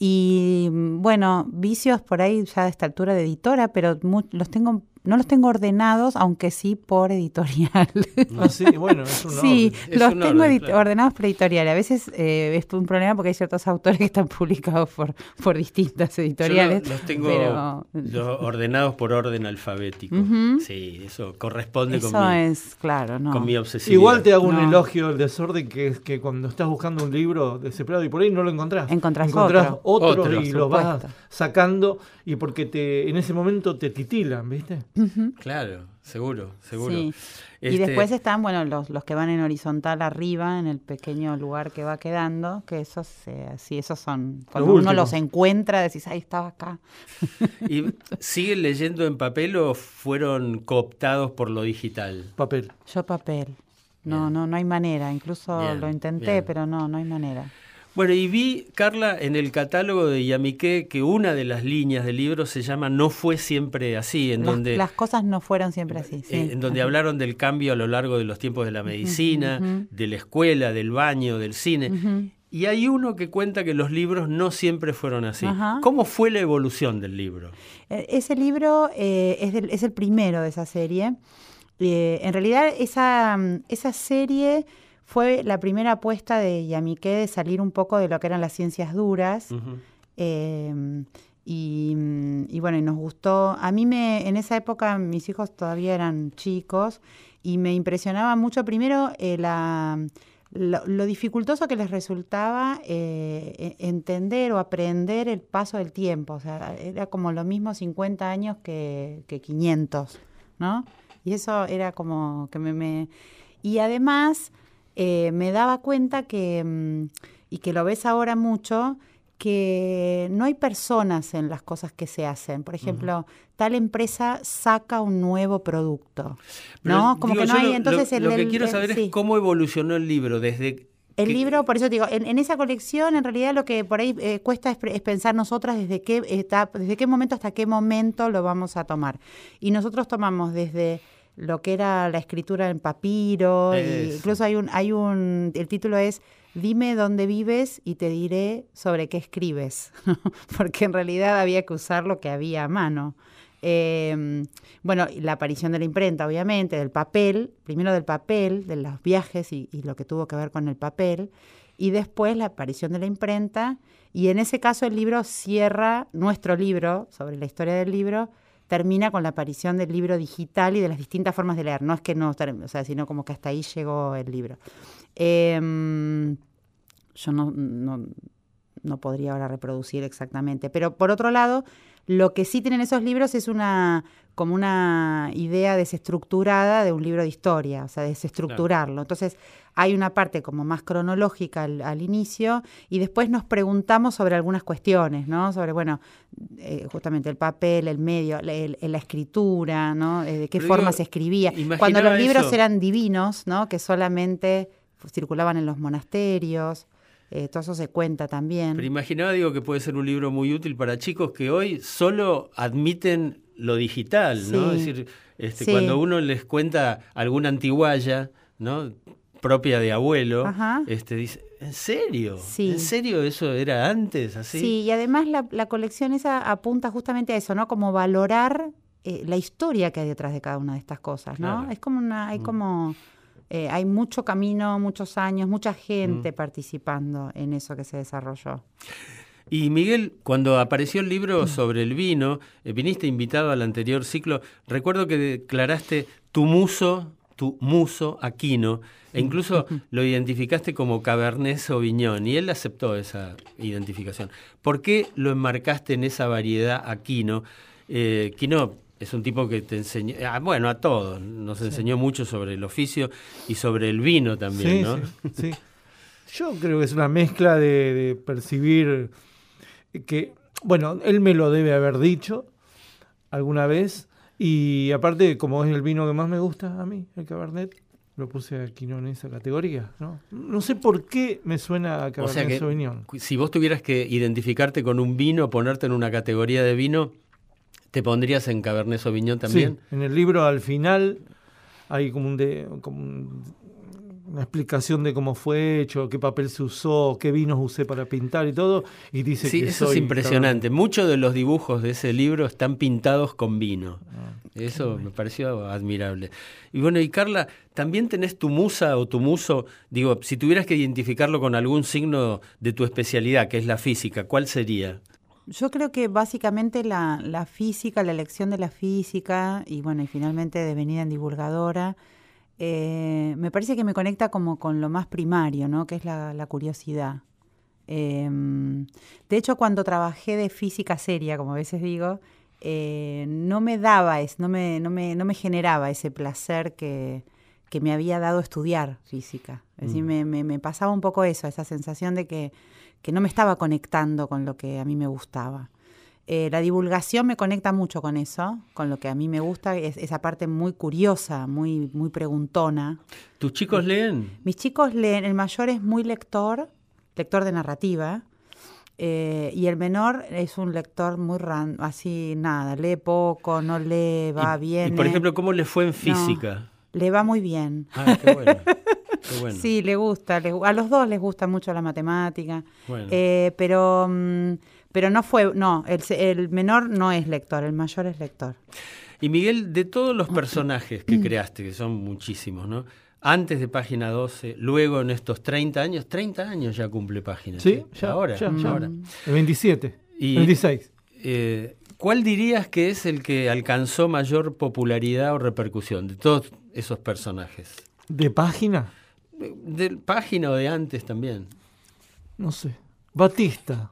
Speaker 2: Y bueno, vicios por ahí ya de esta altura de editora, pero mu- los tengo... No los tengo ordenados, aunque sí por editorial.
Speaker 3: Ah, sí, bueno, es un
Speaker 2: sí,
Speaker 3: orden.
Speaker 2: los
Speaker 1: un
Speaker 2: tengo
Speaker 1: orden,
Speaker 2: edit-
Speaker 1: claro.
Speaker 2: ordenados por editorial. A veces eh, es un problema porque hay ciertos autores que están publicados por, por distintas editoriales.
Speaker 1: Yo lo- los tengo
Speaker 2: pero...
Speaker 1: los ordenados por orden alfabético.
Speaker 2: Uh-huh.
Speaker 1: Sí, eso corresponde
Speaker 2: Eso
Speaker 1: con, mi,
Speaker 2: es, claro, no.
Speaker 1: con mi obsesividad.
Speaker 3: Igual te hago un
Speaker 2: No.
Speaker 3: elogio del desorden, que es que cuando estás buscando un libro desesperado y por ahí no lo encontrás.
Speaker 2: Encontrás
Speaker 3: encontrás
Speaker 2: otro.
Speaker 3: otros
Speaker 1: Otro,
Speaker 3: y
Speaker 2: por
Speaker 3: los vas
Speaker 2: supuesto.
Speaker 3: sacando y porque te en ese momento te titilan, ¿viste?
Speaker 2: Uh-huh.
Speaker 1: Claro, seguro, seguro.
Speaker 2: Sí.
Speaker 1: Este,
Speaker 2: Y después están, bueno, los, los que van en horizontal arriba, en el pequeño lugar que va quedando, que esos, eh, sí, esos son, cuando
Speaker 3: Los
Speaker 2: uno
Speaker 3: últimos.
Speaker 2: los encuentra, decís, ahí estaba acá.
Speaker 1: ¿Y siguen leyendo en papel o fueron cooptados por lo digital?
Speaker 3: Papel.
Speaker 2: Yo papel. No,
Speaker 1: Bien.
Speaker 2: no, no hay manera. Incluso
Speaker 1: Bien,
Speaker 2: lo intenté,
Speaker 1: bien.
Speaker 2: pero no, no hay manera.
Speaker 1: Bueno, y vi, Carla, en el catálogo de Yamiqué que una de las líneas del libro se llama No fue siempre así, en
Speaker 2: Las,
Speaker 1: donde,
Speaker 2: las cosas no fueron siempre así. Sí.
Speaker 1: eh, en donde hablaron del cambio a lo largo de los tiempos de la medicina,
Speaker 2: ujú.
Speaker 1: de la escuela, del baño, del cine.
Speaker 2: Ujú.
Speaker 1: Y hay uno que cuenta que los libros no siempre fueron así.
Speaker 2: Ajá.
Speaker 1: ¿Cómo fue la evolución del libro?
Speaker 2: Eh, Ese libro eh, es, del- es el primero de esa serie. Eh, en realidad, esa, mm, esa serie fue la primera apuesta de Yamiqué de salir un poco de lo que eran las ciencias duras.
Speaker 1: Ujú.
Speaker 2: Eh, y, mm, y bueno, y nos gustó. A mí me, en esa época mis hijos todavía eran chicos y me impresionaba mucho primero eh, la, lo, lo dificultoso que les resultaba eh, e- entender o aprender el paso del tiempo. O sea, era como lo mismo cincuenta años que, que quinientos, ¿no? Y eso era como que me... me... Y además eh, me daba cuenta que, mm, y que lo ves ahora mucho, que no hay personas en las cosas que se hacen. Por ejemplo, uh-huh. tal empresa saca un nuevo producto, ¿no?
Speaker 1: Pero,
Speaker 2: Como
Speaker 1: digo,
Speaker 2: que no
Speaker 1: yo
Speaker 2: hay...
Speaker 1: Lo,
Speaker 2: entonces
Speaker 1: lo,
Speaker 2: el,
Speaker 1: lo que
Speaker 2: el,
Speaker 1: quiero
Speaker 2: el,
Speaker 1: saber
Speaker 2: sí.
Speaker 1: es cómo evolucionó el libro desde...
Speaker 2: El
Speaker 1: que...
Speaker 2: libro, por eso te digo, en, en esa colección en realidad lo que por ahí eh, cuesta es, es pensar nosotras desde qué etapa, desde qué momento hasta qué momento lo vamos a tomar. Y nosotros tomamos desde lo que era la escritura en papiro, y incluso hay un, hay un, el título es Dime dónde vives y te diré sobre qué escribes, porque en realidad había que usar lo que había a mano. Eh, bueno, la aparición de la imprenta, obviamente, del papel, primero del papel, de los viajes y, y lo que tuvo que ver con el papel, y después la aparición de la imprenta, y en ese caso el libro cierra, nuestro libro, sobre la historia del libro, termina con la aparición del libro digital y de las distintas formas de leer. No es que no, o sea, sino como que hasta ahí llegó el libro. Eh, yo no, no, no podría ahora reproducir exactamente, pero por otro lado, lo que sí tienen esos libros es una como una idea desestructurada de un libro de historia, o sea, desestructurarlo. Claro. Entonces, hay una parte como más cronológica al, al inicio y después nos preguntamos sobre algunas cuestiones, ¿no? Sobre, bueno, eh, justamente el papel, el medio, el, el, la escritura, ¿no? Eh, de qué
Speaker 1: Pero
Speaker 2: forma
Speaker 1: digo,
Speaker 2: se escribía. Cuando los libros
Speaker 1: eso.
Speaker 2: eran divinos, ¿no? Que solamente circulaban en los monasterios. Eh, todo eso se cuenta también.
Speaker 1: Pero imaginaba, digo, que puede ser un libro muy útil para chicos que hoy solo admiten lo digital, ¿no?
Speaker 2: Sí.
Speaker 1: Es decir, este,
Speaker 2: sí.
Speaker 1: cuando uno les cuenta alguna antiguaya, ¿no? propia de abuelo,
Speaker 2: Ajá.
Speaker 1: este dice, ¿en serio?
Speaker 2: Sí.
Speaker 1: ¿En serio eso era antes así?
Speaker 2: Sí, y además la, la colección esa apunta justamente a eso, ¿no? Como valorar eh, la historia que hay detrás de cada una de estas cosas, ¿no?
Speaker 1: Claro.
Speaker 2: Es como una, hay
Speaker 1: Mm.
Speaker 2: como, eh, hay mucho camino, muchos años, mucha gente
Speaker 1: Mm.
Speaker 2: participando en eso que se desarrolló.
Speaker 1: Y Miguel, cuando apareció el libro sobre el vino, eh, viniste invitado al anterior ciclo, recuerdo que declaraste tu muso, tu muso Aquino, e incluso lo identificaste como Cabernet Sauvignon, y él aceptó esa identificación. ¿Por qué lo enmarcaste en esa variedad Aquino? Eh, Quino es un tipo que te enseñó, ah, bueno, a todos, nos
Speaker 3: Sí.
Speaker 1: enseñó mucho sobre el oficio y sobre el vino también,
Speaker 3: Sí,
Speaker 1: ¿no?
Speaker 3: sí, sí. Yo creo que es una mezcla de, de percibir que, bueno, él me lo debe haber dicho alguna vez, y aparte, como es el vino que más me gusta a mí, el Cabernet, lo puse aquí no en esa categoría, ¿no? No sé por qué me suena a
Speaker 1: O
Speaker 3: Cabernet
Speaker 1: sea que
Speaker 3: Sauvignon.
Speaker 1: si vos tuvieras que identificarte con un vino, ponerte en una categoría de vino, ¿te pondrías en Cabernet Sauvignon también?
Speaker 3: Sí, en el libro al final hay como, un de, como un, una explicación de cómo fue hecho, qué papel se usó, qué vinos usé para pintar y todo, y dice
Speaker 1: Sí,
Speaker 3: que
Speaker 1: eso
Speaker 3: soy
Speaker 1: es impresionante.
Speaker 3: Cabernet.
Speaker 1: Muchos de los dibujos de ese libro están pintados con vino.
Speaker 3: Ah,
Speaker 1: Eso me pareció admirable. Y bueno, y Carla, ¿también tenés tu musa o tu muso? Digo, si tuvieras que identificarlo con algún signo de tu especialidad, que es la física, ¿cuál sería?
Speaker 2: Yo creo que básicamente la, la física, la elección de la física y bueno, y finalmente devenida en divulgadora, eh, me parece que me conecta como con lo más primario, ¿no? Que es la, la curiosidad. Eh, de hecho, cuando trabajé de física seria, como a veces digo, eh, no me daba, es, no, me, no, me, no me generaba ese placer que, que me había dado estudiar física. Es decir,
Speaker 1: Mm.
Speaker 2: me, me, me pasaba un poco eso, esa sensación de que que no me estaba conectando con lo que a mí me gustaba. Eh, la divulgación me conecta mucho con eso, con lo que a mí me gusta, es esa parte muy curiosa, muy, muy preguntona.
Speaker 1: ¿Tus chicos leen?
Speaker 2: Mis chicos leen, el mayor es muy lector, lector de narrativa, eh, y el menor es un lector muy ran, así nada, lee poco, no lee, va,
Speaker 1: y,
Speaker 2: viene.
Speaker 1: Y por ejemplo, ¿cómo le fue en física?
Speaker 2: No, le va muy bien.
Speaker 1: Ah, qué bueno. Qué bueno.
Speaker 2: Sí, le gusta, le, a los dos les gusta mucho la matemática,
Speaker 1: Bueno.
Speaker 2: eh, pero, mm, pero no fue, no, el, el menor no es lector, el mayor es lector.
Speaker 1: Y Miguel, de todos los personajes que creaste, que son muchísimos, ¿no? Antes de Página doce, luego en estos treinta años, treinta años ya cumple Página.
Speaker 3: Sí, ya,
Speaker 1: ahora,
Speaker 3: ya, ya.
Speaker 1: ahora.
Speaker 3: El veintisiete,
Speaker 1: Y,
Speaker 3: veintiséis.
Speaker 1: Eh, ¿Cuál dirías que es el que alcanzó mayor popularidad o repercusión de todos esos personajes?
Speaker 3: ¿De página?
Speaker 1: De, de Página o de antes también.
Speaker 3: No sé. Batista.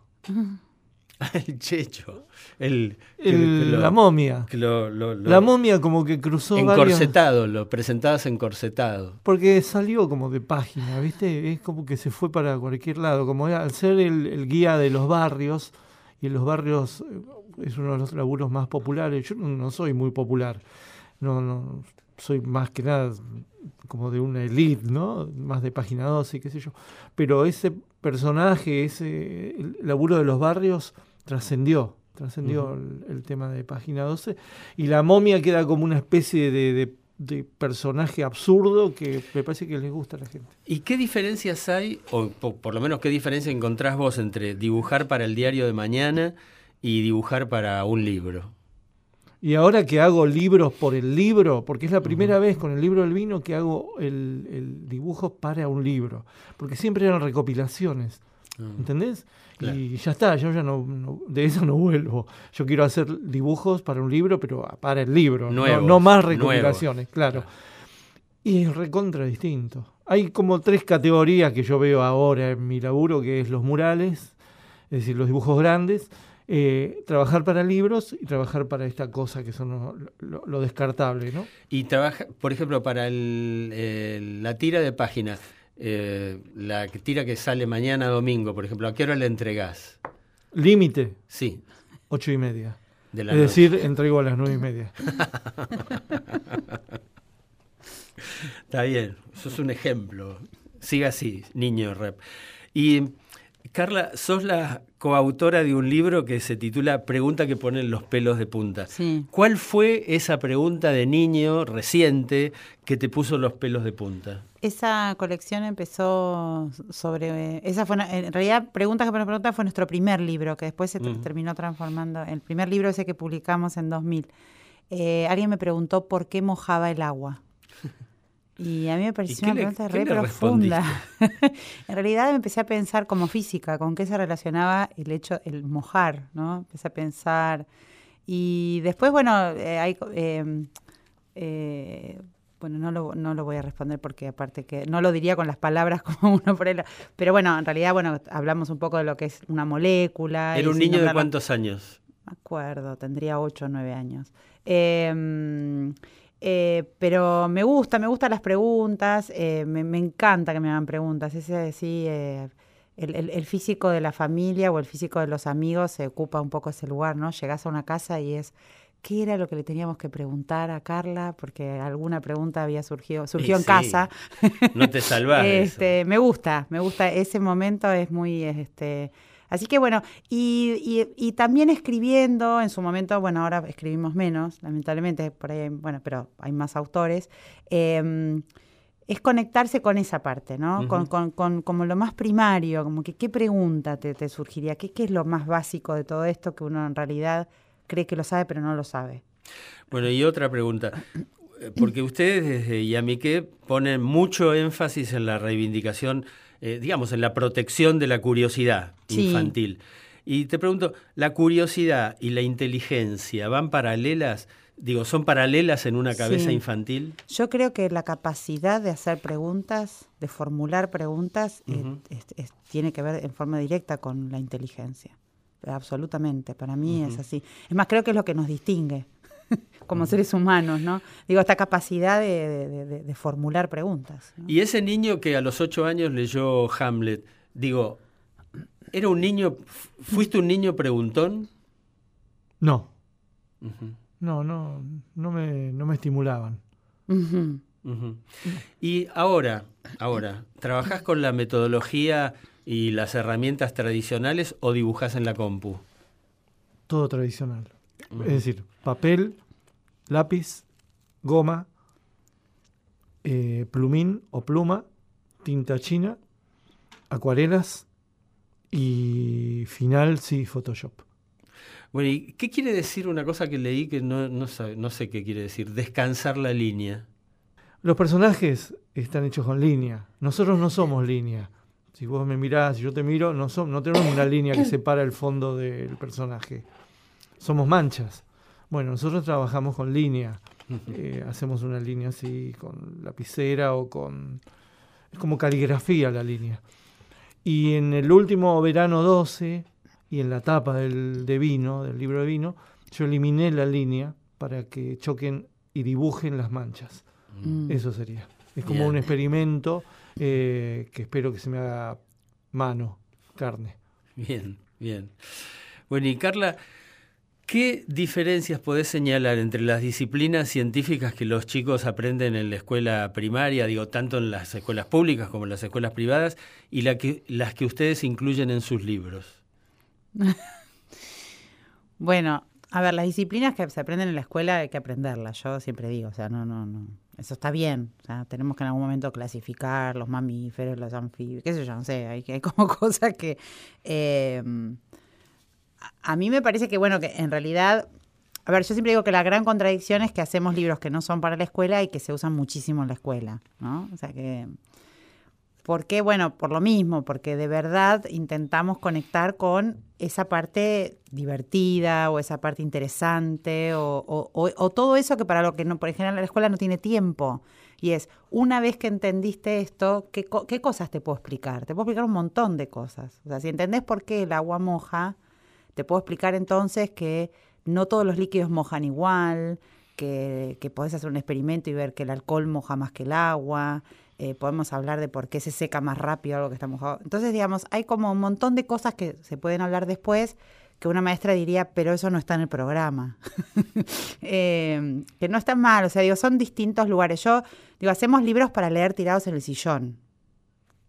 Speaker 1: El Checho. El, que-
Speaker 3: El-
Speaker 1: que lo-
Speaker 3: la momia.
Speaker 1: que lo- lo- lo-
Speaker 3: La momia como que cruzó varios...
Speaker 1: encorsetado, lo presentabas encorsetado.
Speaker 3: Porque salió como de página, ¿viste? Es como que se fue para cualquier lado. Como era- al ser el, el guía de los barrios, y en los barrios eh, es uno de los laburos más populares. Yo no, no soy muy popular. No, no, soy más que nada como de una elite, ¿no? Más de Página doce, qué sé yo. Pero ese personaje, ese el laburo de los barrios, trascendió. Trascendió
Speaker 1: Ujú.
Speaker 3: el, el tema de Página doce. Y la momia queda como una especie de, de, de personaje absurdo que me parece que les gusta a la gente.
Speaker 1: ¿Y qué diferencias hay, o po- por lo menos qué diferencia encontrás vos entre dibujar para el diario de mañana y dibujar para un libro?
Speaker 3: Y ahora que hago libros por el libro, porque es la primera vez con el libro del vino que hago el, el dibujo para un libro, porque siempre eran recopilaciones, ¿entendés?
Speaker 1: Claro.
Speaker 3: Y ya está, yo ya no, no- de eso no vuelvo. Yo quiero hacer dibujos para un libro, pero para el libro, no-
Speaker 1: Nuevos,
Speaker 3: no, más
Speaker 1: nuevos.
Speaker 3: recopilaciones, claro.
Speaker 1: Claro.
Speaker 3: Y es recontra distinto. Hay como tres categorías que yo veo ahora en mi laburo, que es los murales, es decir, los dibujos grandes, eh, trabajar para libros y trabajar para esta cosa que son lo, lo- lo descartable, ¿no?
Speaker 1: Y trabaja, por ejemplo, para el, el- la tira de página, eh, la que- tira que sale mañana domingo, por ejemplo, ¿a qué hora la entregás?
Speaker 3: Límite,
Speaker 1: Sí,
Speaker 3: ocho y media.
Speaker 1: de la
Speaker 3: Es
Speaker 1: noche.
Speaker 3: decir, entrego a las nueve y media.
Speaker 1: Está bien, eso es un ejemplo. Siga así, niño rep. Y Carla, sos la coautora de un libro que se titula Pregunta que ponen los pelos de punta.
Speaker 2: Sí.
Speaker 1: ¿Cuál fue esa pregunta de niño reciente que te puso los pelos de punta?
Speaker 2: Esa colección empezó sobre... Esa fue, en realidad, Preguntas que ponen preguntas fue nuestro primer libro, que después se uh-huh. terminó transformando. El primer libro ese que publicamos en dos mil. Eh, alguien me preguntó por qué mojaba el agua. Y a mí me pareció una pregunta re profunda. En realidad empecé a pensar como física, con qué se relacionaba el hecho, el mojar, ¿no? Empecé a pensar. Y después, bueno, eh, hay... Eh, eh, bueno, no lo, no lo voy a responder porque aparte que no lo diría con las palabras como uno por él. Pero bueno, en realidad, bueno, hablamos un poco de lo que es una molécula.
Speaker 1: ¿Era un niño de cuántos años?
Speaker 2: No me acuerdo, tendría ocho o nueve años. Eh... Eh, pero me gusta, me gustan las preguntas, eh, me, me encanta que me hagan preguntas. Ese sí, eh, el, el, el físico de la familia o el físico de los amigos se ocupa un poco ese lugar, ¿no? Llegás a una casa y es, ¿qué era lo que le teníamos que preguntar a Carla? Porque alguna pregunta había surgido, surgió en
Speaker 1: sí,
Speaker 2: casa.
Speaker 1: No te salvás de
Speaker 2: este,
Speaker 1: eso.
Speaker 2: Me gusta, me gusta, ese momento es muy... este Así que bueno, y, y, y también escribiendo, en su momento, bueno, ahora escribimos menos, lamentablemente, por ahí, bueno, pero hay más autores, eh, es conectarse con esa parte, ¿no? Uh-huh. Con, con, con como lo más primario, como que qué pregunta te, te surgiría, ¿Qué, qué es lo más básico de todo esto que uno en realidad cree que lo sabe, pero no lo sabe.
Speaker 1: Bueno, y otra pregunta, porque ustedes desde Yamiqué ponen mucho énfasis en la reivindicación, Eh, digamos, en la protección de la curiosidad sí. infantil. Y te pregunto, ¿la curiosidad y la inteligencia van paralelas? Digo, ¿son paralelas en una cabeza
Speaker 2: sí.
Speaker 1: infantil?
Speaker 2: Yo creo que la capacidad de hacer preguntas, de formular preguntas, uh-huh. es, es, es, tiene que ver en forma directa con la inteligencia. Absolutamente, para mí uh-huh. es así. Es más, creo que es lo que nos distingue como seres humanos, ¿no? Digo, esta capacidad de, de, de, de formular preguntas, ¿no?
Speaker 1: Y ese niño que a los ocho años leyó Hamlet, digo, ¿era un niño, fuiste un niño preguntón?
Speaker 3: No. Uh-huh. No, no, no me, no me estimulaban.
Speaker 1: Uh-huh. Uh-huh. Y ahora, ahora, ¿trabajás con la metodología y las herramientas tradicionales o dibujás en la compu?
Speaker 3: Todo tradicional. Uh-huh. Es decir, papel, lápiz, goma, eh, plumín o pluma, tinta china, acuarelas y final, sí, Photoshop.
Speaker 1: Bueno, ¿y qué quiere decir una cosa que leí que no, no, sabe, no sé qué quiere decir? Descansar la línea.
Speaker 3: Los personajes están hechos con línea. Nosotros no somos línea. Si vos me mirás, si yo te miro, no, so, no tenemos una línea que separa el fondo del personaje. Somos manchas. Bueno, nosotros trabajamos con línea. Eh, hacemos una línea así con lapicera o con... Es como caligrafía la línea. Y en el último verano doce, y en la tapa del, de vino, del libro de vino, yo eliminé la línea para que choquen y dibujen las manchas. Mm. Eso sería. Es como Bien. un experimento eh, que espero que se me haga mano, carne.
Speaker 1: Bien, bien. Bueno, y Carla, ¿qué diferencias podés señalar entre las disciplinas científicas que los chicos aprenden en la escuela primaria, digo, tanto en las escuelas públicas como en las escuelas privadas, y la que, las que ustedes incluyen en sus libros?
Speaker 2: Bueno, a ver, las disciplinas que se aprenden en la escuela hay que aprenderlas, yo siempre digo, o sea, no, no, no, eso está bien, o sea, tenemos que en algún momento clasificar los mamíferos, los anfibios, qué sé yo, no sé, hay, hay como cosas que... Eh, a mí me parece que, bueno, que en realidad, a ver, yo siempre digo que la gran contradicción es que hacemos libros que no son para la escuela y que se usan muchísimo en la escuela, ¿no? O sea que, ¿por qué? Bueno, por lo mismo, porque de verdad intentamos conectar con esa parte divertida o esa parte interesante o, o, o, o todo eso que para lo que no, por ejemplo, la escuela no tiene tiempo. Y es, una vez que entendiste esto, ¿qué, ¿qué cosas te puedo explicar? Te puedo explicar un montón de cosas. O sea, si entendés por qué el agua moja, te puedo explicar entonces que no todos los líquidos mojan igual, que, que podés hacer un experimento y ver que el alcohol moja más que el agua, eh, podemos hablar de por qué se seca más rápido algo que está mojado. Entonces, digamos, hay como un montón de cosas que se pueden hablar después que una maestra diría, pero eso no está en el programa. eh, que no está mal, o sea, digo, son distintos lugares. Yo, digo, hacemos libros para leer tirados en el sillón.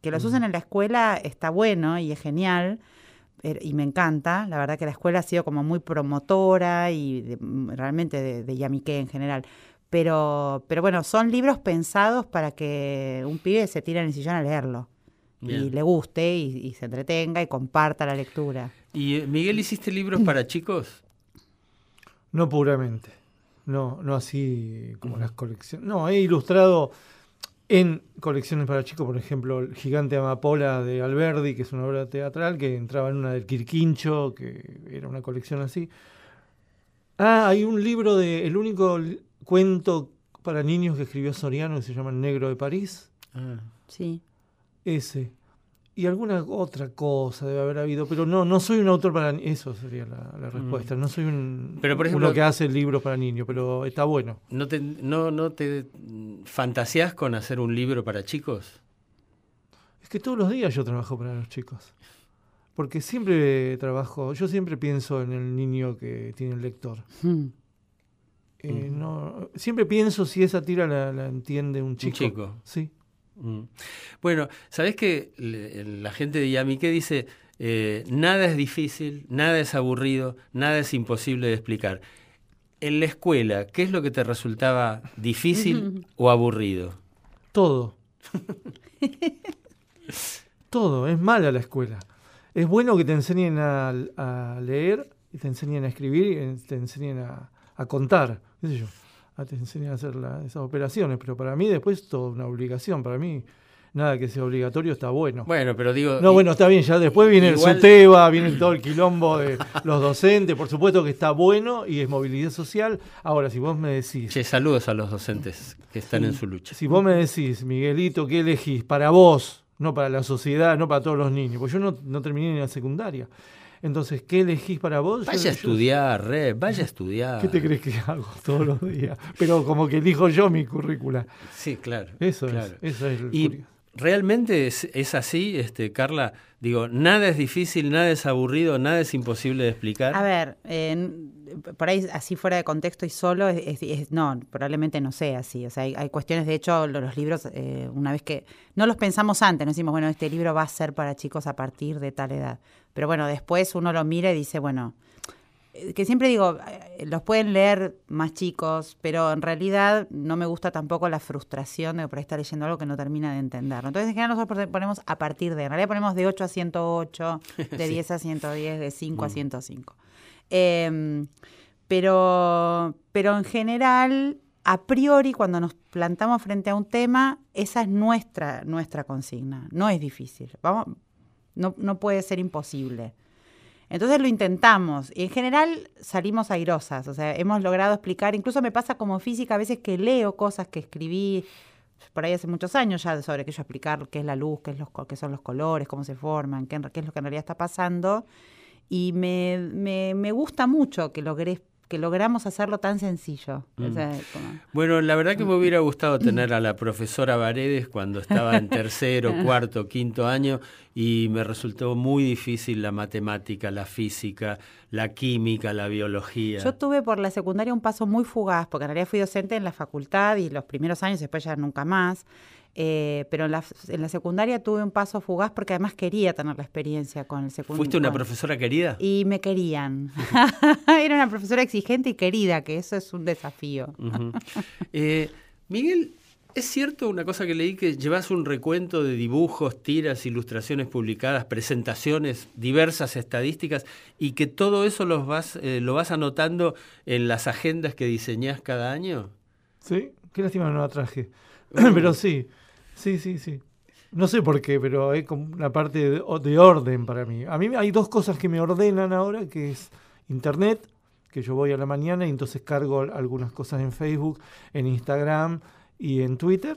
Speaker 2: Que los usen en la escuela está bueno y es genial, y me encanta. La verdad que la escuela ha sido como muy promotora y de, realmente de, de Yamiqué en general. Pero, pero bueno, son libros pensados para que un pibe se tire en el sillón a leerlo. Bien. Y le guste y, y se entretenga y comparta la lectura.
Speaker 1: ¿Y Miguel, hiciste libros para chicos?
Speaker 3: No puramente, no, no así como las colecciones. No, he ilustrado en colecciones para chicos, por ejemplo, El gigante amapola de Alberdi, que es una obra teatral que entraba en una del Quirquincho, que era una colección así. Ah, hay un libro de, el único cuento para niños que escribió Soriano, que se llama El negro de París.
Speaker 2: Ah, sí.
Speaker 3: Ese. Y alguna otra cosa debe haber habido, pero no, no soy un autor para niños. Eso sería la, la respuesta. No soy un
Speaker 1: pero por ejemplo,
Speaker 3: uno que hace libros para niños, pero está bueno.
Speaker 1: ¿No te, no, no te fantaseás con hacer un libro para chicos?
Speaker 3: Es que todos los días yo trabajo para los chicos. Porque siempre trabajo, yo siempre pienso en el niño que tiene el lector. Hmm. Eh, mm. no, siempre pienso si esa tira la, la entiende un chico.
Speaker 1: Un chico.
Speaker 3: Sí.
Speaker 1: Mm. Bueno, ¿sabés que la gente de Yamiqué dice eh, nada es difícil, nada es aburrido, nada es imposible de explicar? En la escuela, ¿qué es lo que te resultaba difícil o aburrido?
Speaker 3: Todo. Todo, es mala la escuela. Es bueno que te enseñen a, a leer, y te enseñen a escribir, y te enseñen a, a contar, qué sé yo. Te enseñan a hacer la, esas operaciones, pero para mí después toda una obligación. Para mí nada que sea obligatorio está bueno.
Speaker 1: Bueno, pero digo...
Speaker 3: No, y, bueno, está bien, ya después viene igual... el SUTEBA, viene todo el quilombo de los docentes, por supuesto que está bueno y es movilidad social. Ahora, si vos me decís...
Speaker 1: Che, saludos a los docentes que están sí, en su lucha.
Speaker 3: Si vos me decís, Miguelito, ¿qué elegís? Para vos, no para la sociedad, no para todos los niños, pues yo no, no terminé ni la secundaria. Entonces, ¿qué elegís para vos?
Speaker 1: Vaya
Speaker 3: yo,
Speaker 1: a estudiar, Re, vaya a estudiar.
Speaker 3: ¿Qué te crees que hago todos los días? Pero como que elijo yo mi currícula.
Speaker 1: Sí, claro.
Speaker 3: Eso
Speaker 1: claro.
Speaker 3: es. Eso es el
Speaker 1: y
Speaker 3: curioso.
Speaker 1: ¿Realmente es, es así, este, Carla? Digo, nada es difícil, nada es aburrido, nada es imposible de explicar.
Speaker 2: A ver, eh, por ahí así fuera de contexto y solo, es, es, es, no, probablemente no sea así. O sea, hay, hay cuestiones, de hecho, los, los libros, eh, una vez que no los pensamos antes, no decimos, bueno, este libro va a ser para chicos a partir de tal edad. Pero bueno, después uno lo mira y dice, bueno, que siempre digo, los pueden leer más chicos, pero en realidad no me gusta tampoco la frustración de por ahí estar leyendo algo que no termina de entender. Entonces, en general nosotros ponemos a partir de, en realidad ponemos de ocho a ciento ocho, de sí. diez a ciento diez, de cinco mm. a ciento cinco. Eh, pero, pero en general, a priori, cuando nos plantamos frente a un tema, esa es nuestra, nuestra consigna. No es difícil. Vamos, no, no puede ser imposible. Entonces lo intentamos y en general salimos airosas, o sea, hemos logrado explicar, incluso me pasa como física a veces que leo cosas que escribí por ahí hace muchos años ya sobre aquello, explicar qué es la luz, qué, es los, qué son los colores, cómo se forman, qué, qué es lo que en realidad está pasando, y me, me, me gusta mucho que logré que logramos hacerlo tan sencillo. Mm. O sea, como...
Speaker 1: Bueno, la verdad que me hubiera gustado tener a la profesora Varedes cuando estaba en tercero, cuarto, quinto año, y me resultó muy difícil la matemática, la física, la química, la biología.
Speaker 2: Yo tuve por la secundaria un paso muy fugaz, porque en realidad fui docente en la facultad y los primeros años, después ya nunca más. Eh, pero en la, en la secundaria tuve un paso fugaz porque además quería tener la experiencia con el secundario.
Speaker 1: ¿Fuiste una profesora querida?
Speaker 2: Y me querían. Era una profesora exigente y querida, que eso es un desafío.
Speaker 1: Uh-huh. eh, Miguel, ¿es cierto una cosa que leí, que llevas un recuento de dibujos, tiras, ilustraciones publicadas, presentaciones, diversas estadísticas, y que todo eso los vas, eh, lo vas anotando en las agendas que diseñás cada año?
Speaker 3: Sí, qué lástima no la traje. Uh. Pero sí. Sí, sí, sí. No sé por qué, pero es como una parte de, de orden para mí. A mí hay dos cosas que me ordenan ahora, que es Internet, que yo voy a la mañana y entonces cargo algunas cosas en Facebook, en Instagram y en Twitter,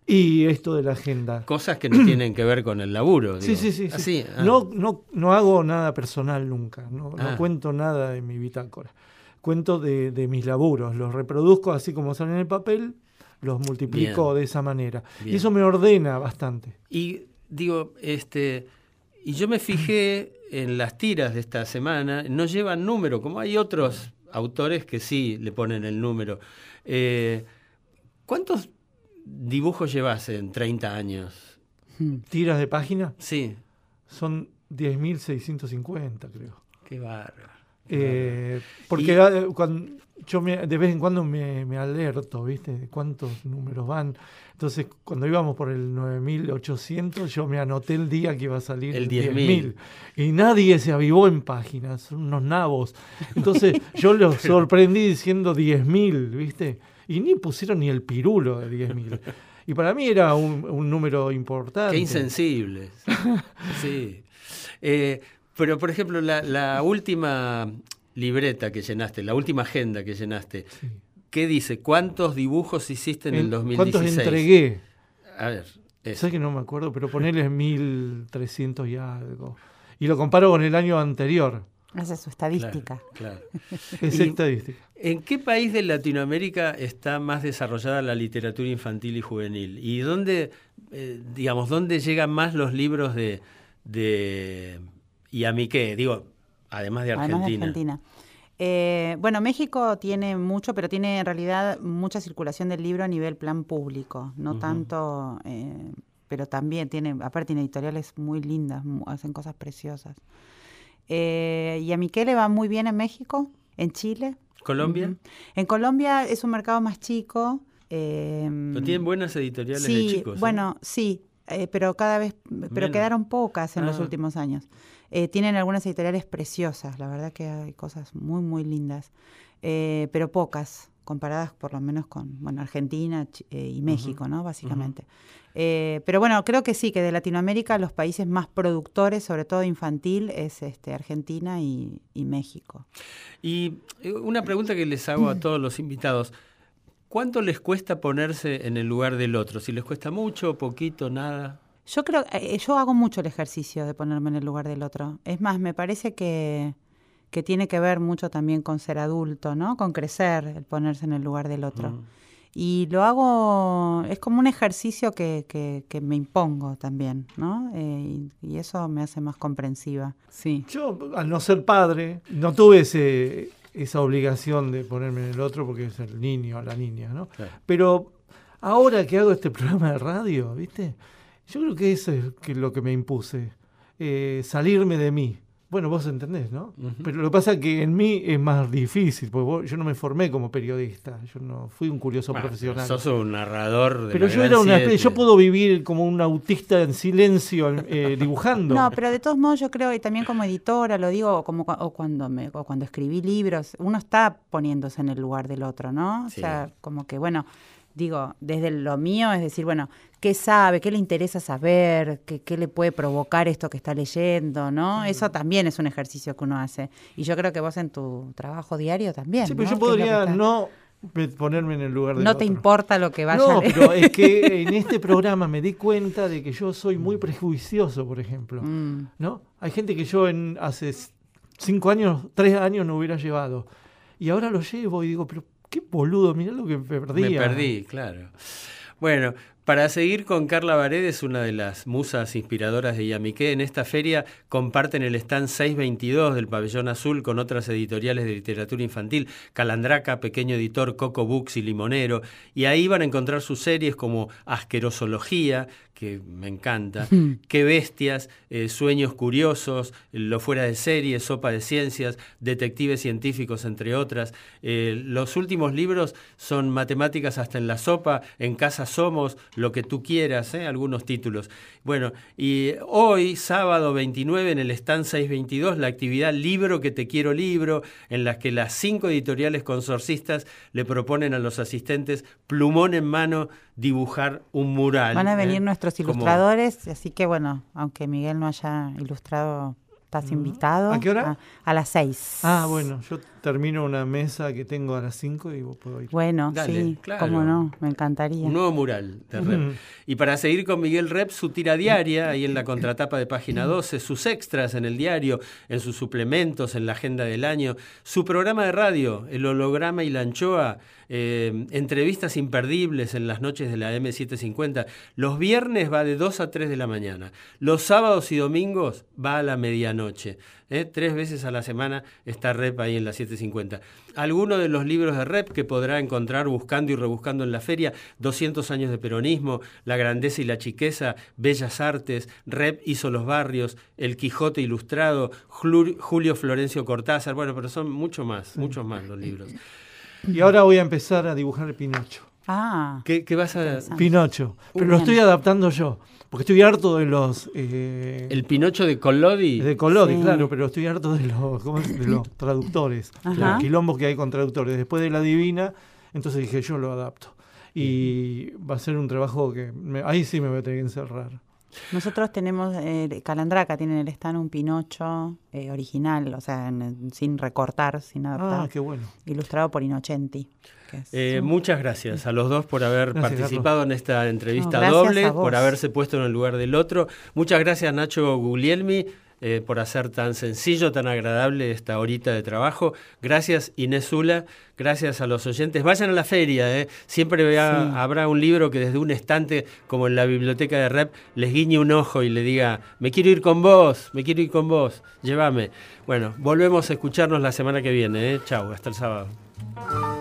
Speaker 3: y esto de la agenda.
Speaker 1: Cosas que no tienen que ver con el laburo.
Speaker 3: Sí,
Speaker 1: digo.
Speaker 3: sí, sí.
Speaker 1: Así,
Speaker 3: sí.
Speaker 1: Ah.
Speaker 3: No, no, no hago nada personal nunca, no,
Speaker 1: Ah.
Speaker 3: no cuento nada de mi bitácora. Cuento de, de mis laburos, los reproduzco así como salen en el papel, los multiplico Bien. de esa manera. Bien. Y eso me ordena bastante.
Speaker 1: Y digo, este, y yo me fijé en las tiras de esta semana, no llevan número, como hay otros autores que sí le ponen el número. Eh, ¿Cuántos dibujos llevas en treinta años?
Speaker 3: tiras de página.
Speaker 1: Sí.
Speaker 3: Son diez mil seiscientos cincuenta, creo.
Speaker 1: Qué bárbaro.
Speaker 3: Eh, porque y... cuando, yo me, de vez en cuando me, me alerto, ¿viste? De cuántos números van. Entonces, cuando íbamos por el nueve mil ochocientos, yo me anoté el día que iba a salir
Speaker 1: el diez mil.
Speaker 3: Y nadie se avivó en páginas, son unos nabos. Entonces, yo los sorprendí diciendo diez mil, ¿viste? Y ni pusieron ni el pirulo de diez mil. Y para mí era un, un número importante.
Speaker 1: Qué insensibles. Sí. Eh, pero, por ejemplo, la, la última libreta que llenaste, la última agenda que llenaste, sí. ¿Qué dice? ¿Cuántos dibujos hiciste en el, el dos mil dieciséis?
Speaker 3: ¿Cuántos entregué?
Speaker 1: A ver. Eso.
Speaker 3: Sé que no me acuerdo, pero ponerle mil trescientos y algo. Y lo comparo con el año anterior.
Speaker 2: Esa es su estadística.
Speaker 1: Claro, claro.
Speaker 3: Es estadística.
Speaker 1: ¿En qué país de Latinoamérica está más desarrollada la literatura infantil y juvenil? ¿Y dónde, eh, digamos, dónde llegan más los libros de, de y a mí qué? Digo, además de Argentina.
Speaker 2: Además de Argentina. Eh, bueno, México tiene mucho, pero tiene en realidad mucha circulación del libro a nivel plan público, no uh-huh. tanto, eh, pero también tiene, aparte tiene editoriales muy lindas, muy, hacen cosas preciosas. Eh, y a Miquel le va muy bien en México, en Chile.
Speaker 1: ¿Colombia?
Speaker 2: Uh-huh. En Colombia es un mercado más chico. Eh,
Speaker 1: ¿No tienen buenas editoriales
Speaker 2: sí,
Speaker 1: de chicos?
Speaker 2: Bueno,
Speaker 1: ¿eh?
Speaker 2: sí, eh, pero cada vez, pero Menos. quedaron pocas en ah. los últimos años. Eh, tienen algunas editoriales preciosas, la verdad que hay cosas muy, muy lindas, eh, pero pocas, comparadas por lo menos con bueno Argentina eh, y México, uh-huh. ¿no? Básicamente. Uh-huh. Eh, pero bueno, creo que sí, que de Latinoamérica los países más productores, sobre todo infantil, es este Argentina y, y México.
Speaker 1: Y una pregunta que les hago a todos los invitados, ¿cuánto les cuesta ponerse en el lugar del otro? Si les cuesta mucho, poquito, nada...
Speaker 2: Yo creo, eh, yo hago mucho el ejercicio de ponerme en el lugar del otro. Es más, me parece que, que tiene que ver mucho también con ser adulto, ¿no? Con crecer, el ponerse en el lugar del otro. Mm. Y lo hago, es como un ejercicio que, que, que me impongo también, ¿no? Eh, y, y eso me hace más comprensiva, sí.
Speaker 3: Yo, al no ser padre, no tuve ese, esa obligación de ponerme en el otro porque es el niño o la niña, ¿no? Claro. Pero ahora que hago este programa de radio, ¿viste? Yo creo que eso es lo que me impuse, eh, salirme de mí. Bueno, vos entendés, ¿no? Uh-huh. Pero lo que pasa es que en mí es más difícil, porque vos, yo no me formé como periodista, yo no fui un curioso bueno, profesional.
Speaker 1: Sos un narrador de
Speaker 3: Pero
Speaker 1: la
Speaker 3: yo
Speaker 1: gran
Speaker 3: era una
Speaker 1: siete.
Speaker 3: Yo puedo vivir como un autista en silencio, eh, dibujando.
Speaker 2: No, pero de todos modos yo creo, y también como editora, lo digo, como o cuando me o cuando escribí libros, uno está poniéndose en el lugar del otro, ¿no? Sí. O sea, como que, bueno... Digo, desde lo mío, es decir, bueno, ¿qué sabe? ¿Qué le interesa saber? ¿Qué, qué le puede provocar esto que está leyendo? ¿No? Mm. Eso también es un ejercicio que uno hace. Y yo creo que vos en tu trabajo diario también.
Speaker 3: Sí, pero
Speaker 2: ¿no?
Speaker 3: yo podría no ponerme en el lugar del
Speaker 2: No
Speaker 3: otro.
Speaker 2: te importa lo que vaya
Speaker 3: no,
Speaker 2: a leer.
Speaker 3: No, pero es que en este programa me di cuenta de que yo soy muy prejuicioso, por ejemplo. Mm. ¿No? Hay gente que yo en hace cinco años, tres años no hubiera llevado. Y ahora lo llevo y digo, pero qué boludo, mirá lo que me perdí.
Speaker 1: Me perdí, claro. Bueno, para seguir con Carla Paredes, una de las musas inspiradoras de Yamiqué, en esta feria comparten el stand seiscientos veintidós del Pabellón Azul con otras editoriales de literatura infantil, Calandraca, Pequeño Editor, Coco Books y Limonero, y ahí van a encontrar sus series como Asquerosología, que me encanta, mm. Qué bestias, eh, Sueños curiosos, Lo fuera de serie, Sopa de ciencias, Detectives científicos, entre otras. Eh, los últimos libros son Matemáticas hasta en la sopa, En casa somos, Lo que tú quieras, ¿eh? Algunos títulos. Bueno, y hoy, sábado veintinueve, en el stand seiscientos veintidós, la actividad Libro que te quiero libro, en la que las cinco editoriales consorcistas le proponen a los asistentes, plumón en mano, dibujar un mural.
Speaker 2: Van a venir
Speaker 1: ¿eh?
Speaker 2: nuestros ilustradores, Como... así que bueno, aunque Miguel no haya ilustrado, estás uh-huh. invitado.
Speaker 3: ¿A qué hora?
Speaker 2: A, a las seis.
Speaker 3: Ah, bueno, yo termino una mesa que tengo a las cinco y vos puedo ir.
Speaker 2: Bueno, Dale, sí, claro. Cómo no, me encantaría.
Speaker 1: Un nuevo mural de Rep. Uh-huh. Y para seguir con Miguel Rep, su tira diaria, ahí en la contratapa de página doce, sus extras en el diario, en sus suplementos, en la agenda del año, su programa de radio, El holograma y la anchoa, eh, entrevistas imperdibles en las noches de la eme setecientos cincuenta. Los viernes va de dos a tres de la mañana. Los sábados y domingos va a la medianoche. noche. ¿eh? Tres veces a la semana está Rep ahí en la siete cincuenta. Algunos de los libros de Rep que podrá encontrar buscando y rebuscando en la feria: doscientos años de peronismo, La grandeza y la chiqueza, Bellas artes, Rep hizo los barrios, El Quijote ilustrado, Julio Florencio Cortázar. Bueno, pero son mucho más, sí. muchos más los libros.
Speaker 3: Y ahora voy a empezar a dibujar el Pinocho.
Speaker 2: Ah.
Speaker 1: ¿Qué, qué vas a...?
Speaker 3: Pinocho. Pero lo estoy adaptando yo. Porque estoy harto de los... Eh,
Speaker 1: ¿El Pinocho de Collodi?
Speaker 3: De Collodi, sí. Claro, pero estoy harto de los, ¿cómo es? De los traductores. Ajá. Los quilombos que hay con traductores. Después de La Divina, entonces dije, yo lo adapto. Y va a ser un trabajo que... Me, ahí sí me voy a tener que encerrar.
Speaker 2: Nosotros tenemos, eh, Calandraca tiene en el stand un Pinocho eh, original, o sea, en, sin recortar, sin adaptar.
Speaker 3: Ah, qué bueno.
Speaker 2: Ilustrado por Innocenti.
Speaker 1: Eh, muchas gracias a los dos por haber gracias, participado Carlos. En esta entrevista
Speaker 2: no,
Speaker 1: doble, por haberse puesto en el lugar del otro. Muchas gracias, Nacho Guglielmi, eh, por hacer tan sencillo, tan agradable esta horita de trabajo. Gracias, Inés Zula. Gracias a los oyentes. Vayan a la feria, ¿eh? Siempre vea, sí. habrá un libro que desde un estante, como en la biblioteca de Rep, les guiñe un ojo y le diga, me quiero ir con vos, me quiero ir con vos, llévame. Bueno, volvemos a escucharnos la semana que viene. ¿eh? Chau, hasta el sábado.